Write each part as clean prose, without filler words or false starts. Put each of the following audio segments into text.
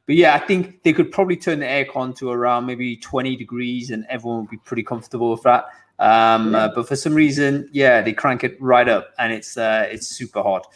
But yeah, I think they could probably turn the aircon to around maybe 20 degrees and everyone would be pretty comfortable with that. But for some reason, they crank it right up and it's super hot.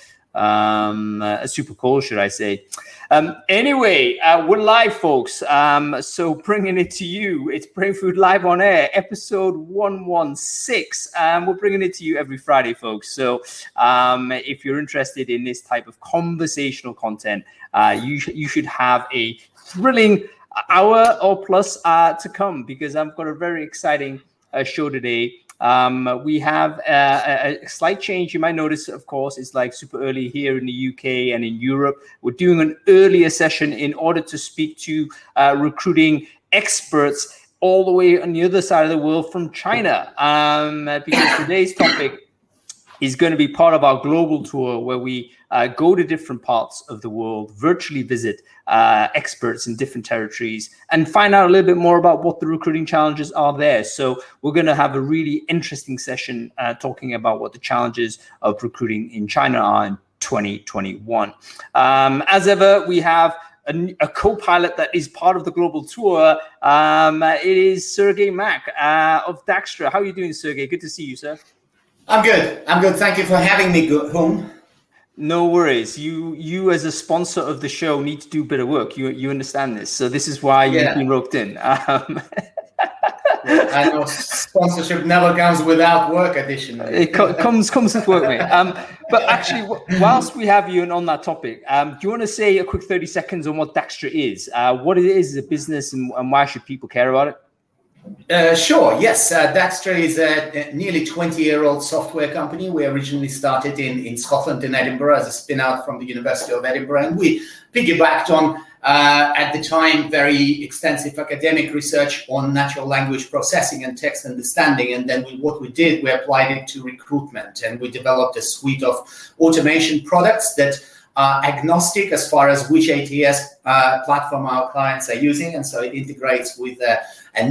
Super cold, should I say. Anyway, we're live, folks. So bringing it to you, it's Brain Food Live on Air, episode 116. We're bringing it to you every Friday, folks. So if you're interested in this type of conversational content, you should have a thrilling hour or plus to come, because I've got a very exciting show today. We have a slight change. You might notice, of course, it's like super early here in the UK and in Europe. We're doing an earlier session in order to speak to recruiting experts all the way on the other side of the world from China, because today's topic is going to be part of our global tour where we go to different parts of the world, virtually visit experts in different territories and find out a little bit more about what the recruiting challenges are there. So we're going to have a really interesting session talking about what the challenges of recruiting in China are in 2021. As ever, we have a co-pilot that is part of the global tour. It is Sergey Mak of Daxtra. How are you doing, Sergey? Good to see you, sir. I'm good. Thank you for having me, Hum. No worries. You as a sponsor of the show need to do a bit of work. You understand this. So this is why you've been roped in. I know sponsorship never comes without work, additionally. It comes with work, mate. But actually, whilst we have you and on that topic, do you want to say a quick 30 seconds on what Daxtra is, what it is as a business, and why should people care about it? Sure, yes. Daxtra is a nearly 20-year-old software company. We originally started in Scotland, in Edinburgh, as a spin-out from the University of Edinburgh. And we piggybacked on, at the time, very extensive academic research on natural language processing and text understanding. And then what we did, we applied it to recruitment. And we developed a suite of automation products that are agnostic as far as which ATS platform our clients are using. And so it integrates with a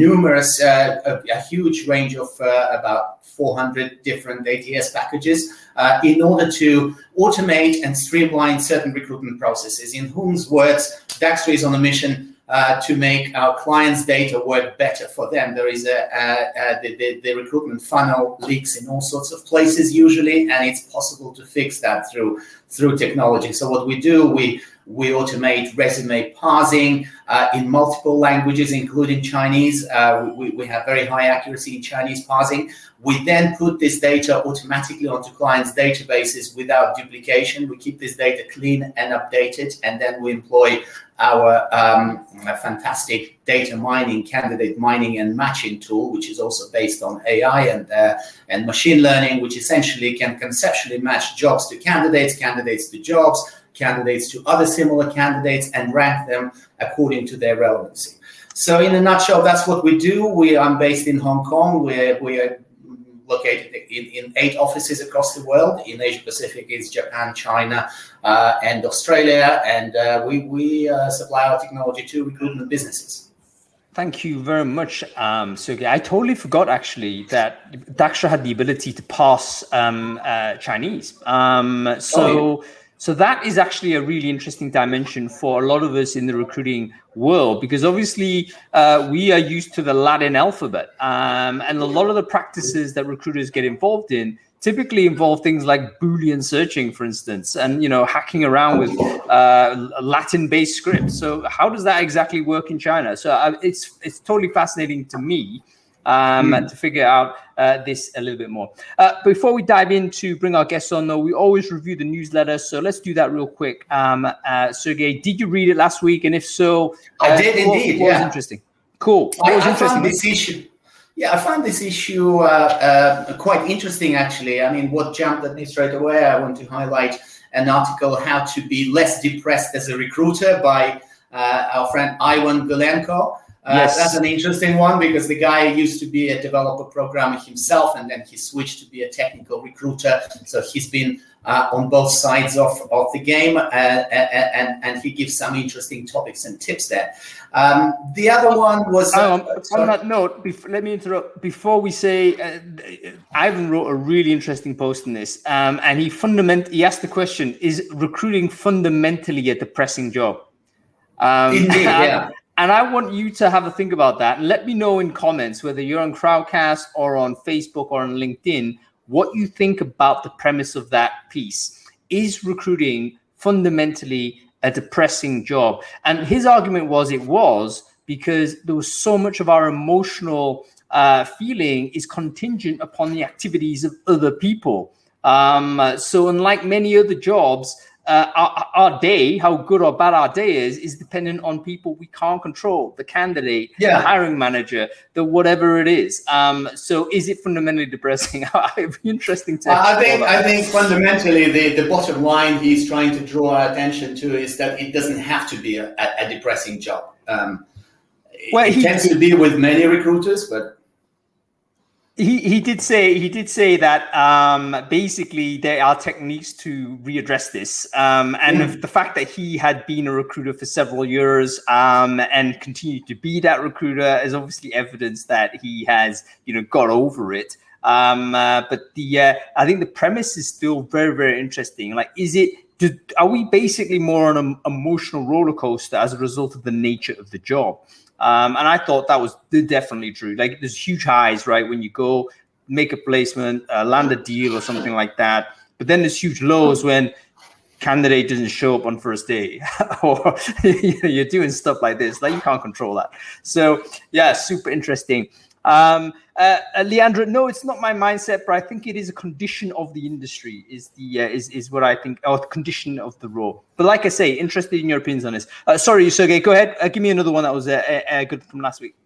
huge range of about 400 different ATS packages in order to automate and streamline certain recruitment processes. In Hum's words, Daxtra is on a mission to make our clients' data work better for them. There is the recruitment funnel leaks in all sorts of places usually, and it's possible to fix that through technology. So what we do, we automate resume parsing in multiple languages, including Chinese. We have very high accuracy in Chinese parsing. We then put this data automatically onto clients' databases without duplication. We keep this data clean and updated, and then we employ our fantastic data mining, candidate mining and matching tool, which is also based on AI and machine learning, which essentially can conceptually match jobs to candidates, candidates to jobs, candidates to other similar candidates, and rank them according to their relevancy. So in a nutshell, that's what we do. I'm based in Hong Kong. We are located in 8 offices across the world. In Asia Pacific is Japan, China, and Australia. And we supply our technology to recruitment businesses. Thank you very much, Sergey. I totally forgot, actually, that Daxtra had the ability to parse Chinese. So that is actually a really interesting dimension for a lot of us in the recruiting world, because obviously we are used to the Latin alphabet, and a lot of the practices that recruiters get involved in typically involve things like Boolean searching, for instance, and hacking around with Latin-based scripts. So how does that exactly work in China? So it's totally fascinating to me to figure out this a little bit more. Before we dive in to bring our guests on, though, we always review the newsletter. So let's do that real quick. Sergey, did you read it last week? And if so, I did indeed. What was interesting? Cool. I found this issue. Yeah, I found this issue quite interesting, actually. I mean, what jumped at me straight away, I want to highlight an article, How to Be Less Depressed as a Recruiter, by our friend Ivan Gulenko. Yes. That's an interesting one, because the guy used to be a developer programmer himself, and then he switched to be a technical recruiter. So he's been on both sides of the game, and he gives some interesting topics and tips there. The other one was... on that note, let me interrupt. Before we say, Ivan wrote a really interesting post on this, and he asked the question, is recruiting fundamentally a depressing job? Indeed, yeah. And I want you to have a think about that. And let me know in comments, whether you're on Crowdcast or on Facebook or on LinkedIn, what you think about the premise of that piece. Is recruiting fundamentally a depressing job? And his argument was it was because there was so much of our emotional feeling is contingent upon the activities of other people. So unlike many other jobs, our day, how good or bad our day is dependent on people we can't control, the candidate, the hiring manager, the whatever it is. So is it fundamentally depressing? It'd be interesting to I think fundamentally the bottom line he's trying to draw our attention to is that it doesn't have to be a depressing job. It tends to be with many recruiters, but He did say that basically there are techniques to readdress this, and the fact that he had been a recruiter for several years and continued to be that recruiter is obviously evidence that he has got over it. But I think the premise is still very, very interesting. Like, are we basically more on an emotional roller coaster as a result of the nature of the job? And I thought that was definitely true. Like, there's huge highs, right, when you go make a placement, land a deal or something like that. But then there's huge lows when candidate doesn't show up on first day or you're doing stuff like this. Like, you can't control that. So, yeah, super interesting. Leandro, no, it's not my mindset, but I think it is a condition of the industry is what I think, or the condition of the role. But like I say, interested in your opinions on this. Sorry, Sergey, go ahead. Give me another one that was good from last week.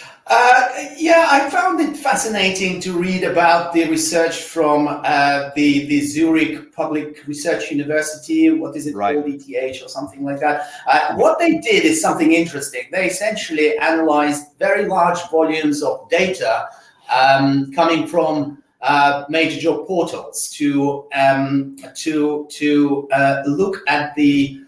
I found it fascinating to read about the research from the Zurich Public Research University. What is it called? ETH or something like that. What they did is something interesting. They essentially analyzed very large volumes of data coming from major job portals to look at the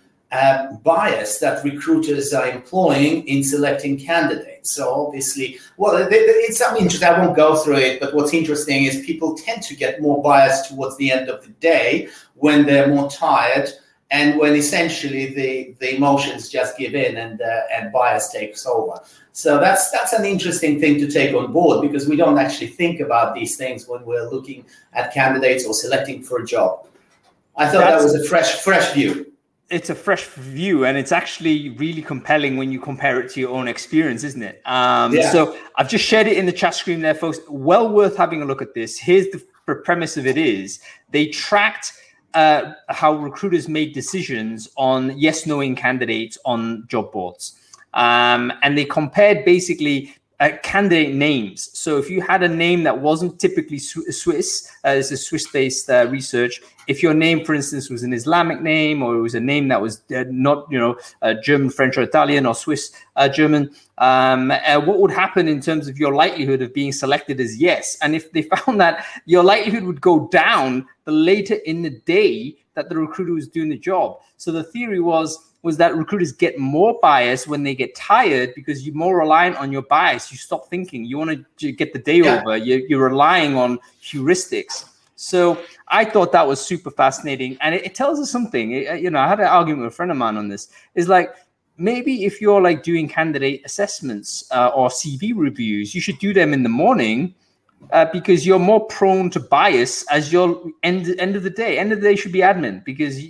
bias that recruiters are employing in selecting candidates. So obviously, it's something interesting. I won't go through it, but what's interesting is people tend to get more biased towards the end of the day when they're more tired and when essentially the emotions just give in and bias takes over. So that's an interesting thing to take on board, because we don't actually think about these things when we're looking at candidates or selecting for a job. I thought that was a fresh view. It's a fresh view, and it's actually really compelling when you compare it to your own experience, isn't it? So I've just shared it in the chat screen there, folks. Well worth having a look at this. Here's the premise of it is they tracked how recruiters made decisions on yes-knowing candidates on job boards. And they compared basically candidate names. So if you had a name that wasn't typically Swiss, this is Swiss-based research. If your name, for instance, was an Islamic name, or it was a name that was not, German, French, or Italian, or Swiss German, what would happen in terms of your likelihood of being selected as yes? And if they found that your likelihood would go down the later in the day that the recruiter was doing the job. So the theory was that recruiters get more bias when they get tired, because you're more reliant on your bias. You stop thinking. You want to get the day over. You're relying on heuristics. So I thought that was super fascinating. And it tells us something. I had an argument with a friend of mine on this. It's like, maybe if you're like doing candidate assessments or CV reviews, you should do them in the morning, because you're more prone to bias as your end of the day. End of the day should be admin, because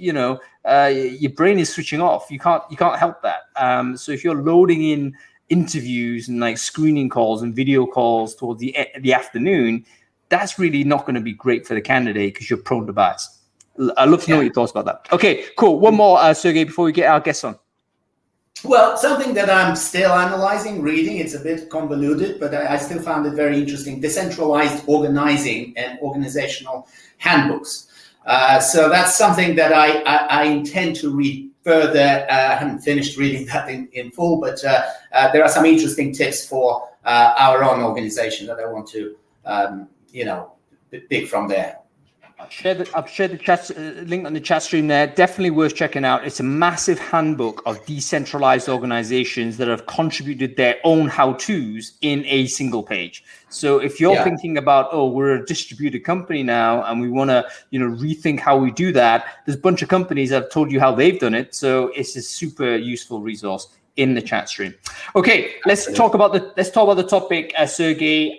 your brain is switching off. You can't help that. So if you're loading in interviews and like screening calls and video calls towards the afternoon, that's really not going to be great for the candidate, because you're prone to bias. I'd love to know what your thoughts about that. Okay, cool. One more, Sergey, before we get our guests on. Well, something that I'm still analyzing, reading, it's a bit convoluted, but I still found it very interesting. Decentralized organizing and organizational handbooks. So that's something that I intend to read further. I haven't finished reading that in full, but there are some interesting tips for our own organization that I want to, pick from there. I've shared the chat link on the chat stream there. Definitely worth checking out. It's a massive handbook of decentralized organizations that have contributed their own how-tos in a single page. So if you're thinking about, oh, we're a distributed company now and we want to, rethink how we do that, there's a bunch of companies that have told you how they've done it. So it's a super useful resource in the chat stream. Okay, let's talk about the topic, Sergey.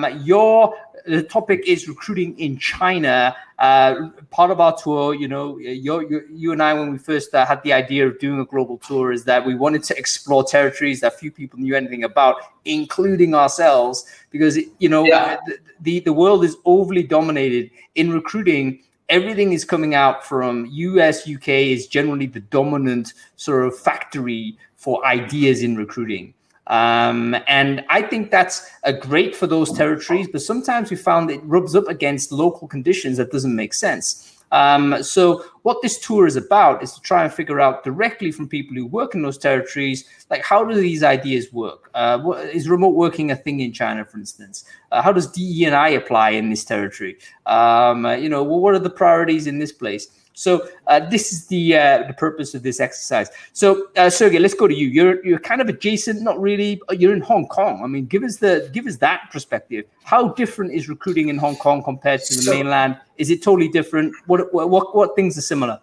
The topic is recruiting in China. Part of our tour, you and I, when we first had the idea of doing a global tour, is that we wanted to explore territories that few people knew anything about, including ourselves, because the world is overly dominated in recruiting. Everything is coming out from US, UK is generally the dominant sort of factory for ideas in recruiting. And I think that's great for those territories, but sometimes we found it rubs up against local conditions that doesn't make sense. So what this tour is about is to try and figure out directly from people who work in those territories, like, how do these ideas work? Is remote working a thing in China, for instance? How does DE&I apply in this territory? What are the priorities in this place? So this is the purpose of this exercise. So Sergey, let's go to you. You're kind of adjacent, not really. You're in Hong Kong. I mean, give us that perspective. How different is recruiting in Hong Kong compared to the mainland? Is it totally different? What things are similar?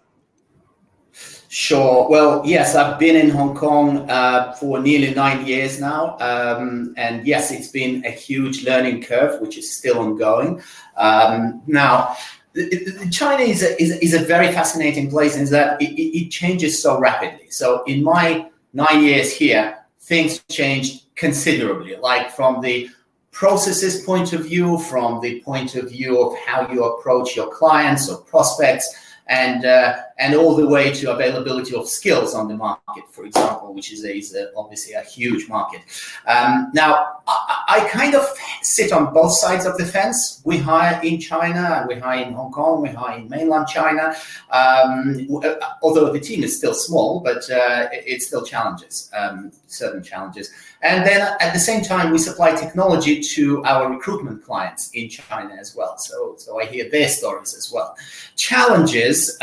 Sure. Well, yes, I've been in Hong Kong for nearly 9 years now. And yes, it's been a huge learning curve, which is still ongoing. Now, China is a very fascinating place in that it changes so rapidly. So in my 9 years here, things changed considerably, like from the processes point of view, from the point of view of how you approach your clients or prospects, and all the way to availability of skills on the market, for example, which is obviously a huge market. Now, I kind of sit on both sides of the fence. We hire in China, we hire in Hong Kong, we hire in mainland China, although the team is still small, but it still challenges, certain challenges. And then at the same time, we supply technology to our recruitment clients in China as well. So I hear their stories as well. Challenges,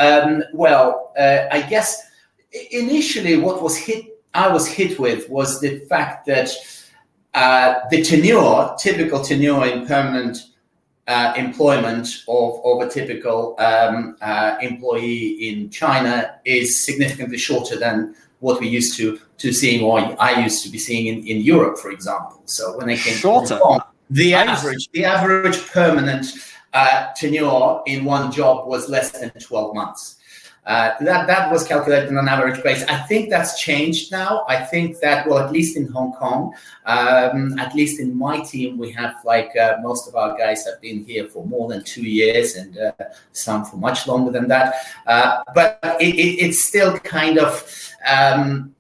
I guess initially what I was hit with was the fact that the typical tenure in permanent employment of a typical employee in China is significantly shorter than what we used to seeing, or I used to be seeing in Europe, for example. So when I came to Hong Kong, the average permanent tenure in one job was less than 12 months. That was calculated on an average basis. I think that's changed now. I think that, well, at least in Hong Kong, at least in my team, we have most of our guys have been here for more than 2 years, and some for much longer than that. But it's still kind of, I'm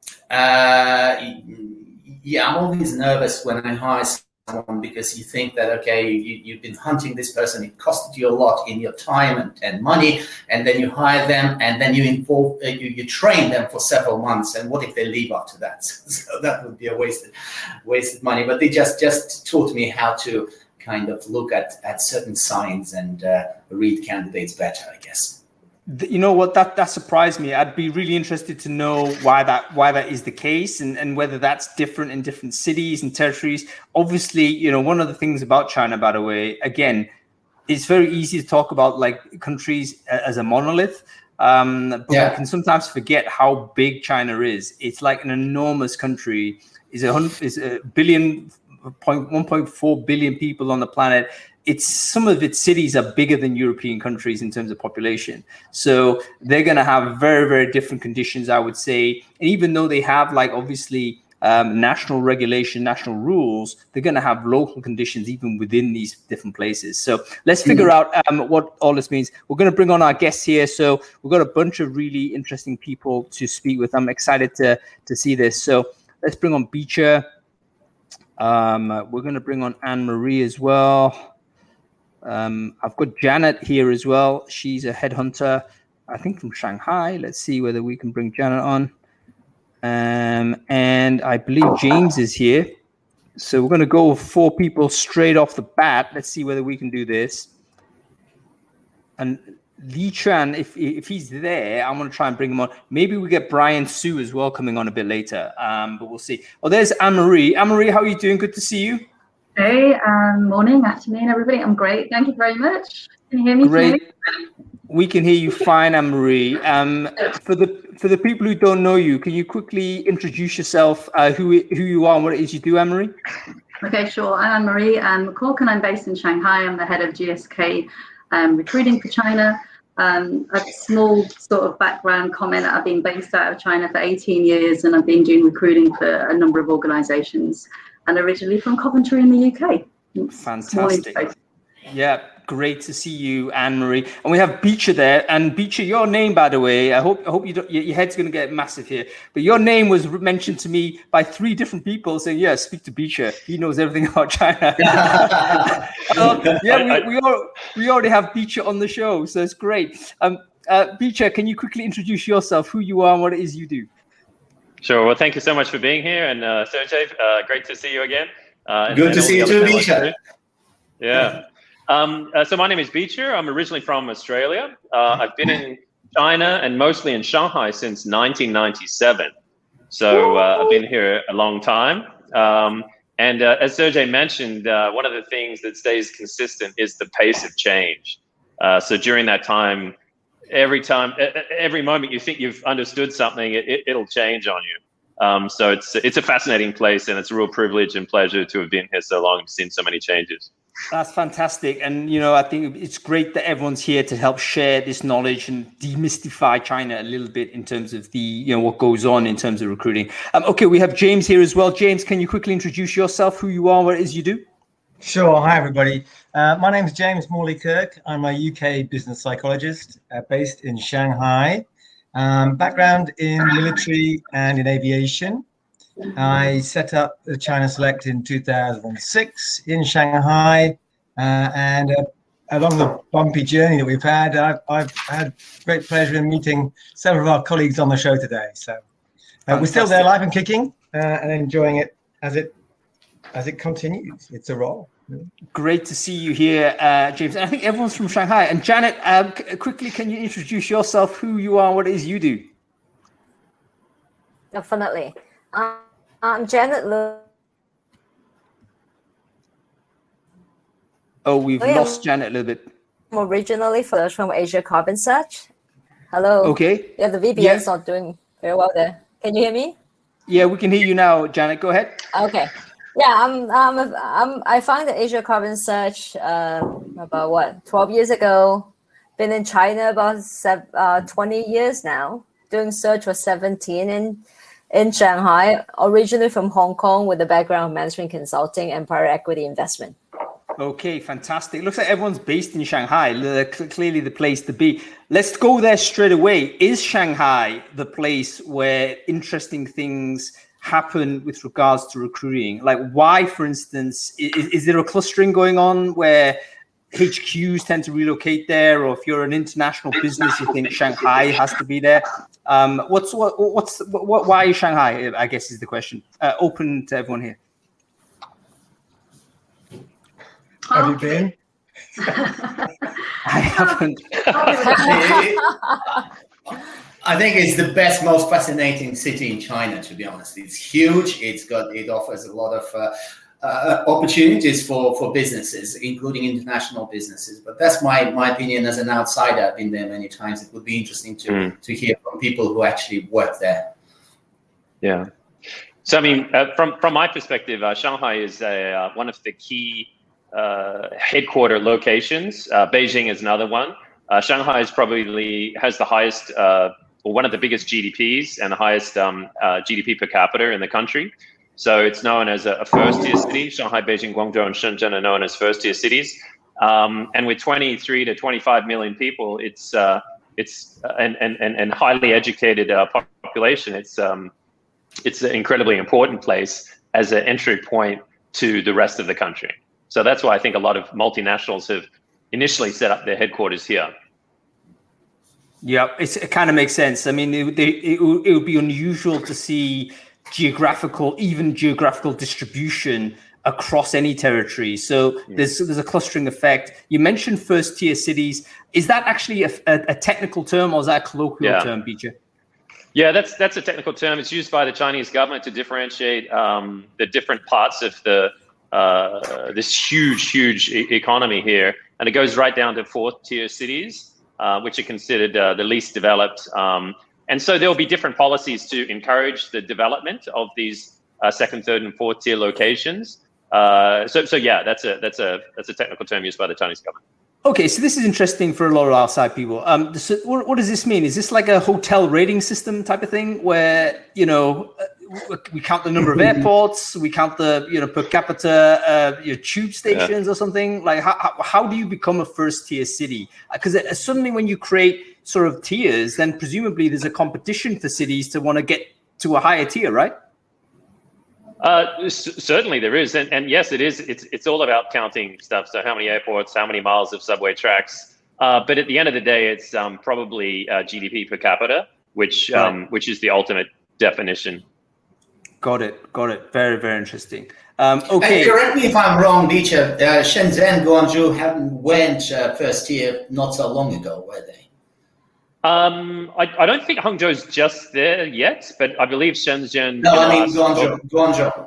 always nervous when I hire someone, because you think that, okay, you've been hunting this person, it costed you a lot in your time and money, and then you hire them, and then you train them for several months, and what if they leave after that? So that would be a wasted money. But they just taught me how to kind of look at certain signs and read candidates better, I guess. You know what, that surprised me. I'd be really interested to know why that is the case, and whether that's different in different cities and territories. Obviously, one of the things about China, by the way, again, it's very easy to talk about countries as a monolith, but we can sometimes forget how big China is. It's like an enormous country. It's 1.4 billion people on the planet. Some of its cities are bigger than European countries in terms of population. So they're going to have very, very different conditions, I would say. And even though they have obviously national regulation, national rules, they're going to have local conditions even within these different places. So let's figure out what all this means. We're going to bring on our guests here. So we've got a bunch of really interesting people to speak with. I'm excited to see this. So let's bring on Beecher. We're going to bring on Anne-Marie as well. I've got Janet here as well. She's a headhunter, I think from Shanghai. Let's see whether we can bring Janet on. And I believe James is here. So we're going to go with 4 people straight off the bat. Let's see whether we can do this. And Li Chuan, if he's there, I'm going to try and bring him on. Maybe we get Brian Su as well coming on a bit later, but we'll see. Oh, there's Anne-Marie. Anne-Marie, how are you doing? Good to see you. Hey, morning, afternoon, everybody. I'm great. Thank you very much. Can you hear me? Great. We can hear you fine, Anne-Marie. For the people who don't know you, can you quickly introduce yourself, who you are and what it is you do, Anne-Marie? Okay, sure. I'm Anne-Marie McCork, and I'm based in Shanghai. I'm the head of GSK recruiting for China. A small sort of background comment. I've been based out of China for 18 years, and I've been doing recruiting for a number of organizations, and originally from Coventry in the UK. Fantastic. Yeah, great to see you, Anne-Marie. And we have Beecher there. And Beecher, your name, by the way, I hope your head's going to get massive here. But your name was mentioned to me by 3 different people saying, yeah, speak to Beecher. He knows everything about China. We already have Beecher on the show, so it's great. Beecher, can you quickly introduce yourself, who you are and what it is you do? Sure. Well, thank you so much for being here. And Sergey, great to see you again. Good to see you too, Beecher. Yeah. So my name is Beecher. I'm originally from Australia. I've been in China and mostly in Shanghai since 1997. So I've been here a long time. And as Sergey mentioned, one of the things that stays consistent is the pace of change. So during that time, every moment you think you've understood something, it'll change on you. So it's a fascinating place, and it's a real privilege and pleasure to have been here so long and seen so many changes. That's fantastic. And, I think it's great that everyone's here to help share this knowledge and demystify China a little bit in terms of the, what goes on in terms of recruiting. Okay, we have James here as well. James, can you quickly introduce yourself, who you are, what it is you do? Sure. Hi, everybody. My name is James Morley-Kirk. I'm a UK business psychologist based in Shanghai. Background in military and in aviation. I set up the China Select in 2006 in Shanghai, and along the bumpy journey that we've had, I've had great pleasure in meeting several of our colleagues on the show today. So we're still there, live and kicking, and enjoying it as it continues. It's a roll. Great to see you here, James. And I think everyone's from Shanghai. And Janet, quickly, can you introduce yourself, who you are, what it is you do? Definitely. I'm Janet Lu. Oh, we've lost Janet a little bit. I'm originally from Asia Carbon Search. Hello. Okay. Yeah, the VPN's not doing very well there. Can you hear me? Yeah, we can hear you now, Janet. Go ahead. Okay. Yeah, I founded Asia Carbon Search about 12 years ago. Been in China about 20 years now. Doing search for 17 in Shanghai, originally from Hong Kong with a background in management consulting and private equity investment. Okay, fantastic. Looks like everyone's based in Shanghai. Clearly the place to be. Let's go there straight away. Is Shanghai the place where interesting things happen with regards to recruiting? Like why, for instance, is there a clustering going on where HQs tend to relocate there, or if you're an international business, you think Shanghai has to be there? Why Shanghai, I guess, is the question. Open to everyone here. Have you been? I haven't. I think it's the best, most fascinating city in China, to be honest. It's huge. It offers a lot of opportunities for businesses, including international businesses. But that's my opinion as an outsider. I've been there many times. It would be interesting to hear from people who actually work there. Yeah. So, I mean, from my perspective, Shanghai is one of the key headquarter locations. Beijing is another one. Shanghai has the highest, or one of the biggest GDPs and the highest GDP per capita in the country. So it's known as a first-tier city. Shanghai, Beijing, Guangzhou, and Shenzhen are known as first-tier cities. And with 23 to 25 million people, it's and highly educated population. It's an incredibly important place as an entry point to the rest of the country. So that's why I think a lot of multinationals have initially set up their headquarters here. Yeah, it kind of makes sense. I mean, it would be unusual to see geographical distribution across any territory. So there's a clustering effect. You mentioned first tier cities. Is that actually a technical term, or is that a colloquial term, Bijay? Yeah, that's a technical term. It's used by the Chinese government to differentiate the different parts of this huge economy here, and it goes right down to fourth tier cities, which are considered the least developed. And so there will be different policies to encourage the development of these second, third, and fourth tier locations. So yeah, that's a technical term used by the Chinese government. Okay, so this is interesting for a lot of outside people. So what does this mean? Is this like a hotel rating system type of thing where, we count the number of airports, we count the, per capita tube stations or something? Like how do you become a first tier city? Because suddenly when you create sort of tiers, then presumably there's a competition for cities to want to get to a higher tier, right? Certainly there is, and yes, it is. It's all about counting stuff. So how many airports, how many miles of subway tracks. But at the end of the day, it's probably GDP per capita, which is the ultimate definition. Got it. Very, very interesting. Okay. Correct me if I'm wrong, Bijay. Shenzhen, Guangzhou went first tier not so long ago, were they? I don't think Hangzhou's just there yet, but I believe Shenzhen. No, I mean Guangzhou.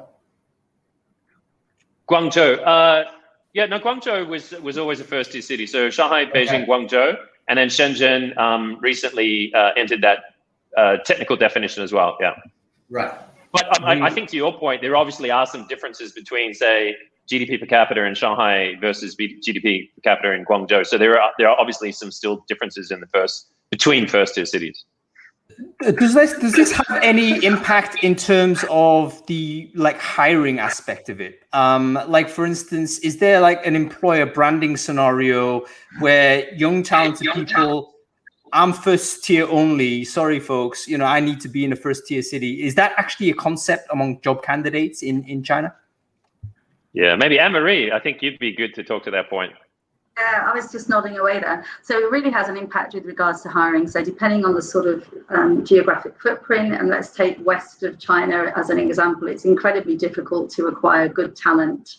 Guangzhou. Guangzhou was always a first tier city. So Shanghai, Beijing, Guangzhou, and then Shenzhen recently entered that technical definition as well. Yeah. Right. But I think to your point, there obviously are some differences between, say, GDP per capita in Shanghai versus GDP per capita in Guangzhou. So there are obviously some still differences between first tier cities. Does this have any impact in terms of the hiring aspect of it? For instance, is there an employer branding scenario where young talented people, I'm first tier only, sorry folks, I need to be in a first tier city. Is that actually a concept among job candidates in China? Yeah, maybe Anne-Marie, I think you'd be good to talk to that point. Yeah, I was just nodding away there. So it really has an impact with regards to hiring. So depending on the sort of geographic footprint, and let's take west of China as an example, it's incredibly difficult to acquire good talent,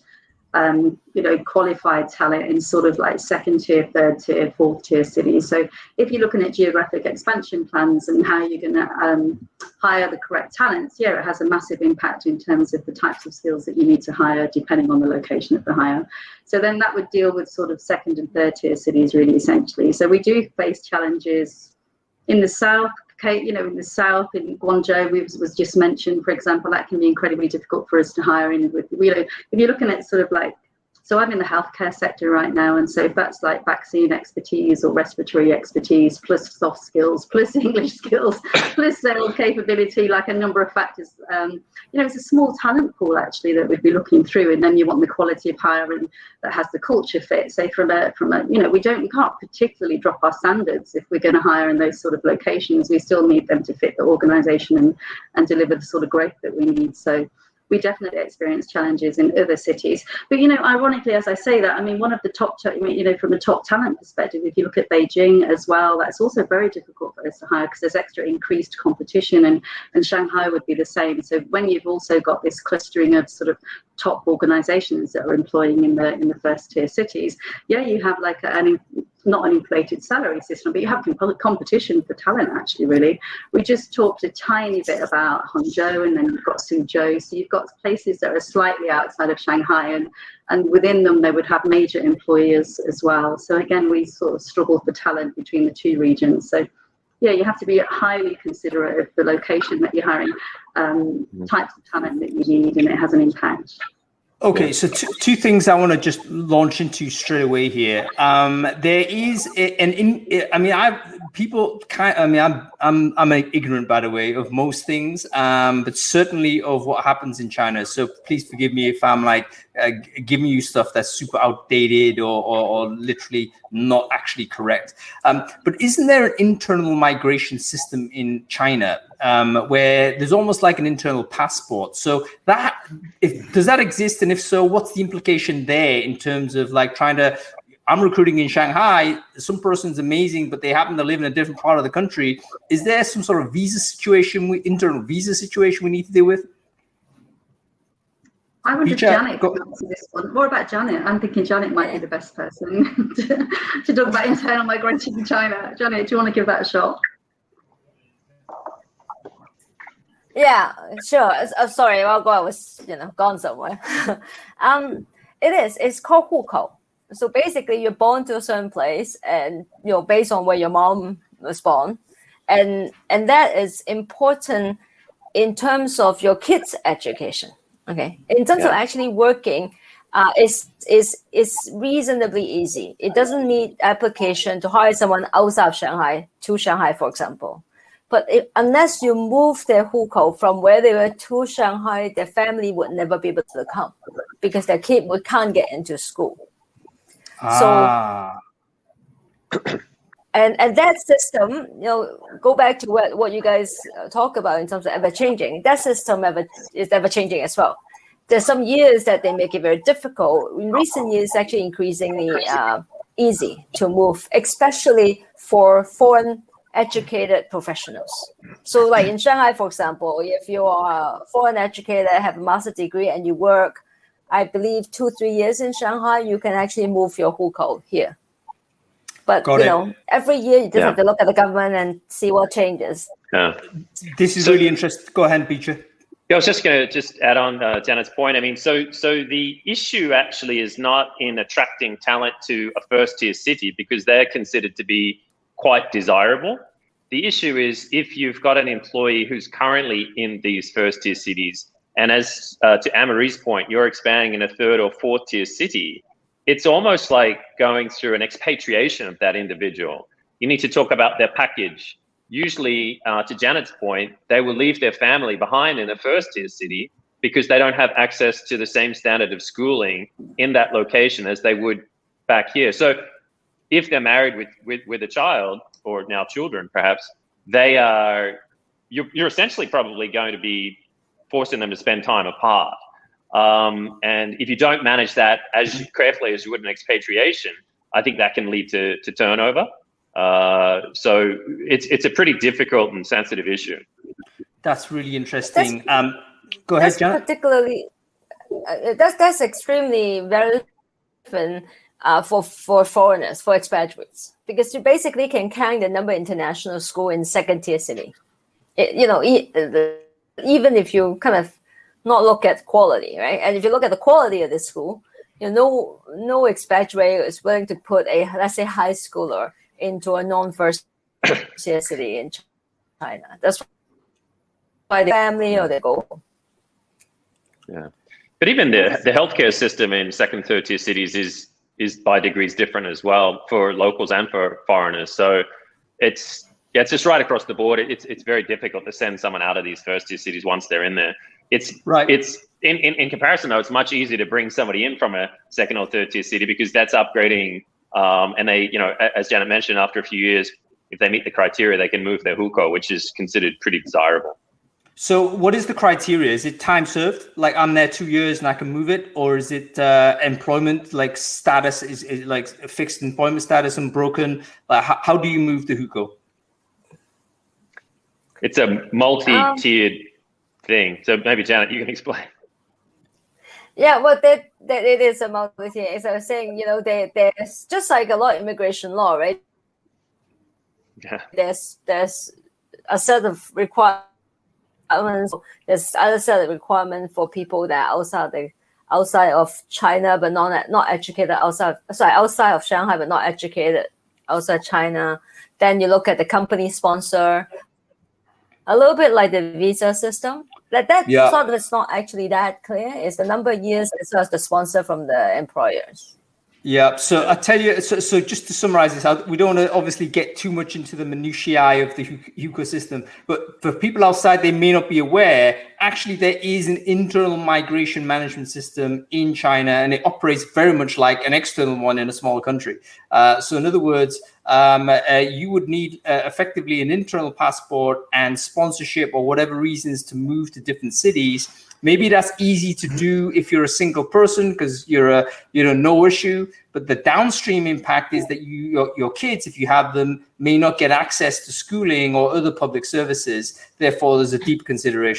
qualified talent in sort of second tier, third tier, fourth tier cities. So if you're looking at geographic expansion plans and how you're going to hire the correct talents, it has a massive impact in terms of the types of skills that you need to hire depending on the location of the hire. So then that would deal with sort of second and third tier cities really essentially. So we do face challenges in the south. Okay, in the south, in Guangzhou, was just mentioned, for example, that can be incredibly difficult for us to hire in. With, if you're looking at sort of so I'm in the healthcare sector right now, and so if that's vaccine expertise or respiratory expertise, plus soft skills, plus English skills, plus sales capability, a number of factors, it's a small talent pool actually that we'd be looking through, and then you want the quality of hiring that has the culture fit. So we can't particularly drop our standards if we're going to hire in those sort of locations. We still need them to fit the organisation and deliver the sort of growth that we need. So we definitely experience challenges in other cities. But, ironically, as I say that, one of the top, from a top talent perspective, if you look at Beijing as well, that's also very difficult for us to hire because there's extra increased competition, and Shanghai would be the same. So when you've also got this clustering of sort of top organizations that are employing in the first tier cities, you have not an inflated salary system, but you have competition for talent, actually, really. We just talked a tiny bit about Hangzhou, and then you've got Suzhou. So you've got places that are slightly outside of Shanghai, and within them, they would have major employers as well. So again, we sort of struggle for talent between the two regions. So you have to be highly considerate of the location that you're hiring, types of talent that you need, and it has an impact. Okay, so two things I want to just launch into straight away here. There is I'm ignorant, by the way, of most things, but certainly of what happens in China. So please forgive me if I'm giving you stuff that's super outdated or literally not actually correct. But isn't there an internal migration system in China where there's almost like an internal passport? So does that exist? And if so, what's the implication there in terms of I'm recruiting in Shanghai, some person's amazing, but they happen to live in a different part of the country. Is there some sort of internal visa situation we need to deal with? I wonder if Peter, Janet can answer this one. What about Janet? I'm thinking Janet might be the best person to talk about internal migration in China. Janet, do you want to give that a shot? Yeah, sure. Sorry, I was gone somewhere. It's called hukou. So basically, you're born to a certain place, and based on where your mom was born, and that is important in terms of your kids' education. Okay, in terms of actually working, is reasonably easy. It doesn't need application to hire someone outside of Shanghai to Shanghai, for example. But unless you move their hukou from where they were to Shanghai, their family would never be able to come because their kid can't get into school. So, and that system, go back to what you guys talk about in terms of ever changing. That system is ever changing as well. There's some years that they make it very difficult. In recent years, actually increasingly easy to move, especially for foreign educated professionals. So like in Shanghai, for example, if you are a foreign educator, have a master's degree, and you work, I believe 2-3 years in Shanghai, you can actually move your hukou here. But every year you just have to look at the government and see what changes. Yeah. This is really interesting. Go ahead, Peter. Yeah, I was just going to add on Janet's point. I mean, so the issue actually is not in attracting talent to a first-tier city because they're considered to be quite desirable. The issue is if you've got an employee who's currently in these first-tier cities, and as to Anne-Marie's point, you're expanding in a third or fourth-tier city, it's almost like going through an expatriation of that individual. You need to talk about their package. Usually, to Janet's point, they will leave their family behind in a first-tier city because they don't have access to the same standard of schooling in that location as they would back here. So if they're married with a child, or now children perhaps, you're essentially probably going to be forcing them to spend time apart. And if you don't manage that as carefully as you would an expatriation, I think that can lead to turnover. So it's a pretty difficult and sensitive issue. That's really interesting. Go ahead, Janet. Particularly, that's extremely relevant for foreigners, for expatriates, because you basically can count the number of international school in second-tier city. Even if you kind of not look at quality, right? And if you look at the quality of the school, no expatriate is willing to put a, let's say, high schooler into a non-first-tier city in China. That's why the family or they go. Yeah, but even the healthcare system in second, third-tier cities is by degrees different as well for locals and for foreigners. So it's just right across the board. It's very difficult to send someone out of these first-tier cities once they're in there. It's in comparison though, it's much easier to bring somebody in from a second or third-tier city because that's upgrading. And they, as Janet mentioned, after a few years, if they meet the criteria, they can move their hukou, which is considered pretty desirable. So what is the criteria? Is it time served? Like I'm there 2 years and I can move it? Or is it employment, like status, is like a fixed employment status unbroken? Like how do you move the hukou? It's a multi-tiered thing. So maybe Janet, you can explain. Yeah, well, that it is a multi-tier. As I was saying, there's just like a lot of immigration law, right? Yeah. There's a set of requirements. There's other set of requirements for people that are outside of China but not educated outside of Shanghai but not educated outside China. Then you look at the company sponsor, a little bit like the visa system. That sort of is not actually that clear. It's the number of years as well as the sponsor from the employers. Yeah, so I tell you, so just to summarize this out, we don't want to obviously get too much into the minutiae of the hukou system, but for people outside, they may not be aware, actually there is an internal migration management system in China, and it operates very much like an external one in a small country. So in other words, you would need effectively an internal passport and sponsorship or whatever reasons to move to different cities. Maybe that's easy to do if you're a single person because you're no issue. But the downstream impact is that your kids, if you have them, may not get access to schooling or other public services. Therefore, there's a deep consideration.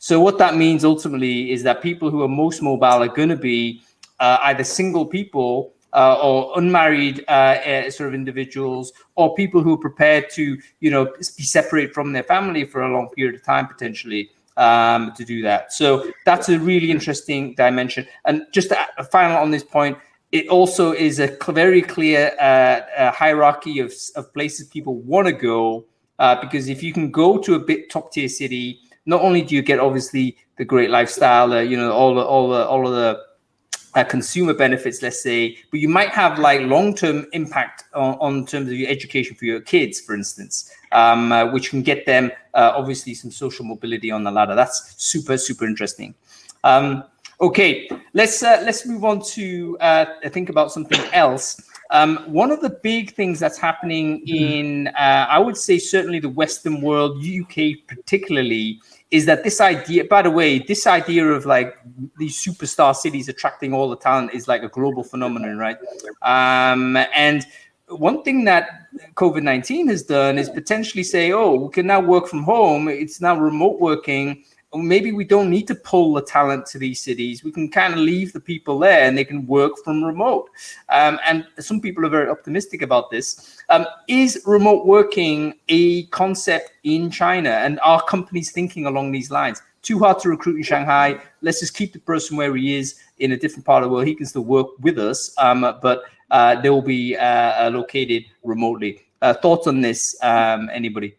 So what that means ultimately is that people who are most mobile are going to be either single people or unmarried sort of individuals, or people who are prepared to, be separate from their family for a long period of time potentially to do that. So that's a really interesting dimension. And just a final on this point, it also is a very clear hierarchy of places people want to go, because if you can go to a bit top tier city, not only do you get obviously the great lifestyle, all of the consumer benefits, let's say, but you might have like long-term impact on terms of your education for your kids, for instance, which can get them obviously some social mobility on the ladder. That's super, super interesting. Okay, let's move on to think about something else. One of the big things that's happening in, I would say certainly the Western world, UK particularly, is that this idea, by the way, this idea of like these superstar cities attracting all the talent is like a global phenomenon, right? And one thing that COVID-19 has done is potentially say, oh, we can now work from home. It's now remote working. Maybe we don't need to pull the talent to these cities. We can kind of leave the people there and they can work from remote. And some people are very optimistic about this. Is remote working a concept in China? And are companies thinking along these lines? Too hard to recruit in Shanghai. Let's just keep the person where he is in a different part of the world. He can still work with us, but they will be located remotely. Thoughts on this, anybody?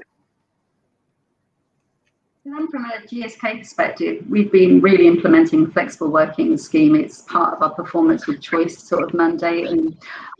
And then from a GSK perspective, we've been really implementing a flexible working scheme. It's part of our performance with choice sort of mandate. And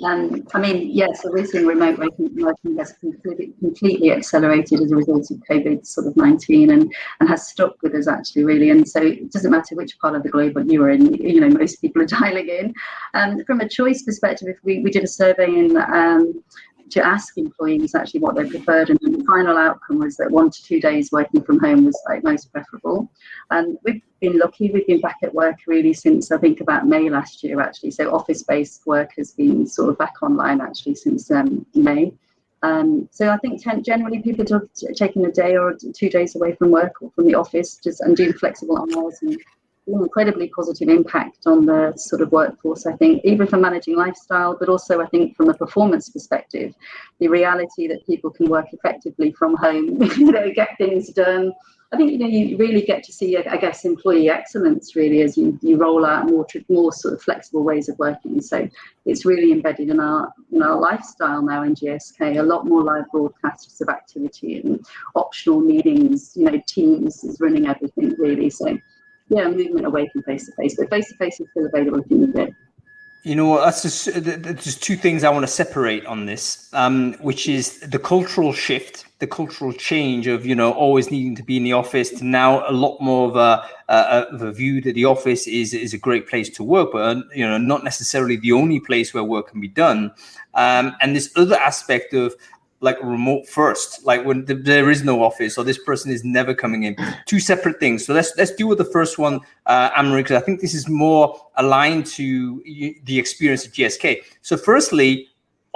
so we're seeing remote working has completely accelerated as a result of COVID sort of 19 and has stuck with us actually really. And so it doesn't matter which part of the globe you are in, most people are dialing in. From a choice perspective, if we did a survey in to ask employees actually what they preferred, and the final outcome was that 1 to 2 days working from home was like most preferable. And we've been lucky, we've been back at work really since I think about May last year actually. So office-based work has been sort of back online actually since May. So I think generally people are taking a day or 2 days away from work or from the office and doing flexible hours, and incredibly positive impact on the sort of workforce, I think, even for managing lifestyle, but also I think from a performance perspective, the reality that people can work effectively from home, get things done. I think, you really get to see, I guess, employee excellence really as you roll out more sort of flexible ways of working. So it's really embedded in our lifestyle now in GSK, a lot more live broadcasts of activity and optional meetings, Teams is running everything really. So yeah, movement away from face-to-face, but face-to-face is still available if you need it. That's just two things I want to separate on this, which is the cultural shift, the cultural change of, always needing to be in the office to now a lot more of a view that the office is a great place to work, but, not necessarily the only place where work can be done. And this other aspect of, like remote first, like when there is no office or this person is never coming in. Two separate things. So let's deal with the first one, Anne-Marie, because I think this is more aligned to the experience of GSK. So firstly,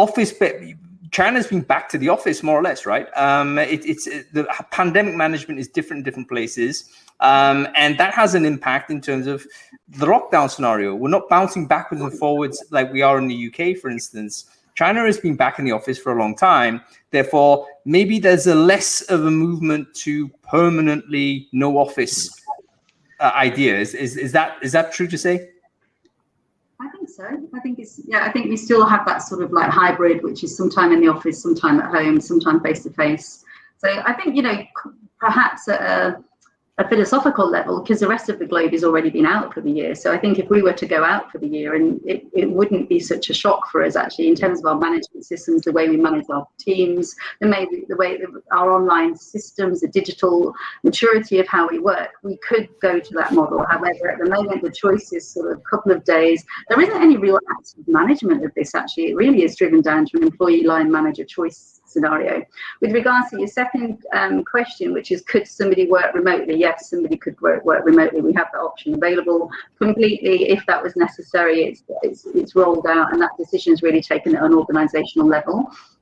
China's been back to the office more or less, right? The pandemic management is different in different places. And that has an impact in terms of the lockdown scenario. We're not bouncing backwards and forwards like we are in the UK, for instance. China has been back in the office for a long time. Therefore, maybe there's a less of a movement to permanently no office ideas. Is that true to say? I think so. I think we still have that sort of like hybrid, which is sometime in the office, sometime at home, sometime face to face. So I think, perhaps at a philosophical level, because the rest of the globe has already been out for the year. So I think if we were to go out for the year, and it wouldn't be such a shock for us actually in terms of our management systems, the way we manage our teams, the way our online systems, the digital maturity of how we work, we could go to that model. However, at the moment, the choice is sort of a couple of days. There isn't any real active management of this actually. It really is driven down to an employee line manager choice scenario. With regards to your second question, which is could somebody work remotely? Yes, somebody could work remotely. We have that option available completely. If that was necessary, it's rolled out, and that decision is really taken at an organizational level.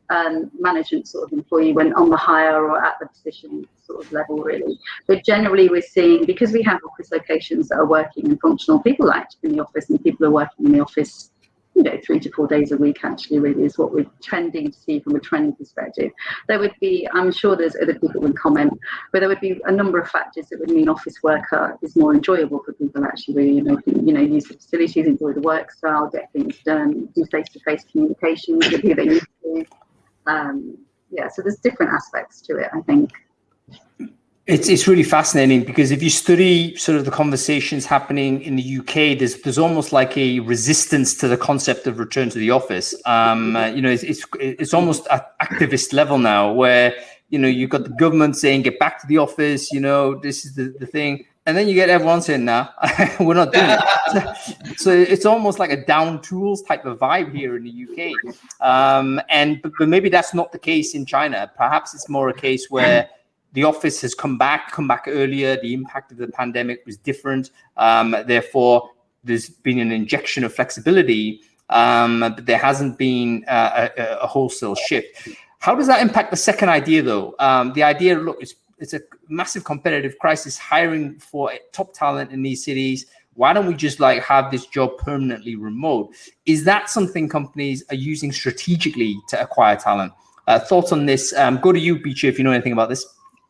management sort of employee when on the higher or at the position sort of level, really. But generally we're seeing, because we have office locations that are working and functional, people like to be in the office, and people are working in the office 3 to 4 days a week, actually, really is what we're trending to see from a trend perspective. There would be, I'm sure there's other people would comment, but there would be a number of factors that would mean office worker is more enjoyable for people, actually, really, use the facilities, enjoy the work style, get things done, do face-to-face communications with who they need to. So there's different aspects to it, I think. It's really fascinating, because if you study sort of the conversations happening in the UK, there's almost like a resistance to the concept of return to the office. It's almost at activist level now, where you've got the government saying get back to the office. This is the thing, and then you get everyone saying nah, we're not doing it. So it's almost like a down tools type of vibe here in the UK. But maybe that's not the case in China. Perhaps it's more a case where the office has come back earlier. The impact of the pandemic was different. Therefore, there's been an injection of flexibility, but there hasn't been a wholesale shift. How does that impact the second idea, though? The idea, look, it's a massive competitive crisis, hiring for top talent in these cities. Why don't we just have this job permanently remote? Is that something companies are using strategically to acquire talent? Thoughts on this? Go to you, Beecher, if you know anything about this.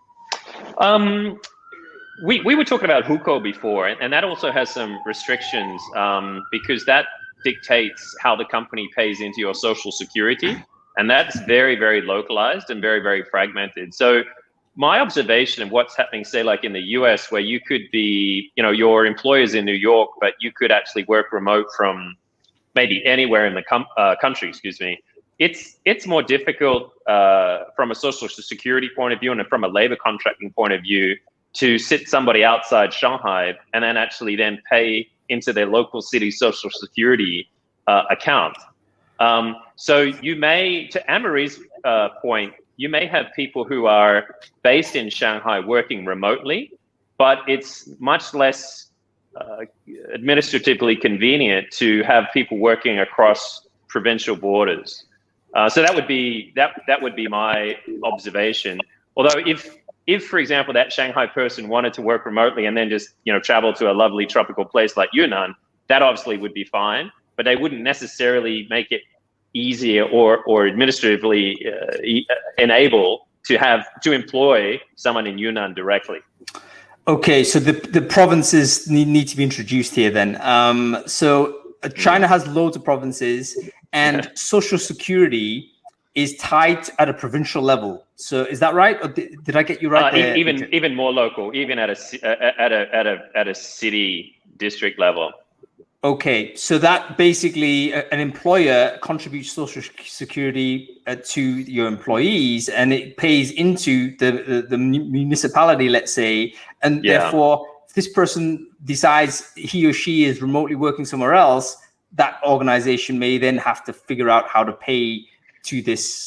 We were talking about Hukou before, and that also has some restrictions because that dictates how the company pays into your social security, and that's very, very localized and very, very fragmented. So my observation of what's happening, say like in the US, where you could be, your employer's in New York, but you could actually work remote from maybe anywhere in the country, It's more difficult from a social security point of view and from a labor contracting point of view to sit somebody outside Shanghai and then actually then pay into their local city social security account. So you may, to Anne-Marie's point, you may have people who are based in Shanghai working remotely, but it's much less administratively convenient to have people working across provincial borders. So that would be my observation. Although if for example that Shanghai person wanted to work remotely and then just travel to a lovely tropical place like Yunnan, that obviously would be fine. But they wouldn't necessarily make it easier or administratively enable to employ someone in Yunnan directly. Okay, so the provinces need to be introduced here then. So China has loads of provinces, and social security is tied at a provincial level. So is that right? Or did I get you right there? Even more local, even at a city district level. Okay, so that basically an employer contributes social security to your employees, and it pays into the municipality, let's say, and therefore, if this person decides he or she is remotely working somewhere else, that organization may then have to figure out how to pay to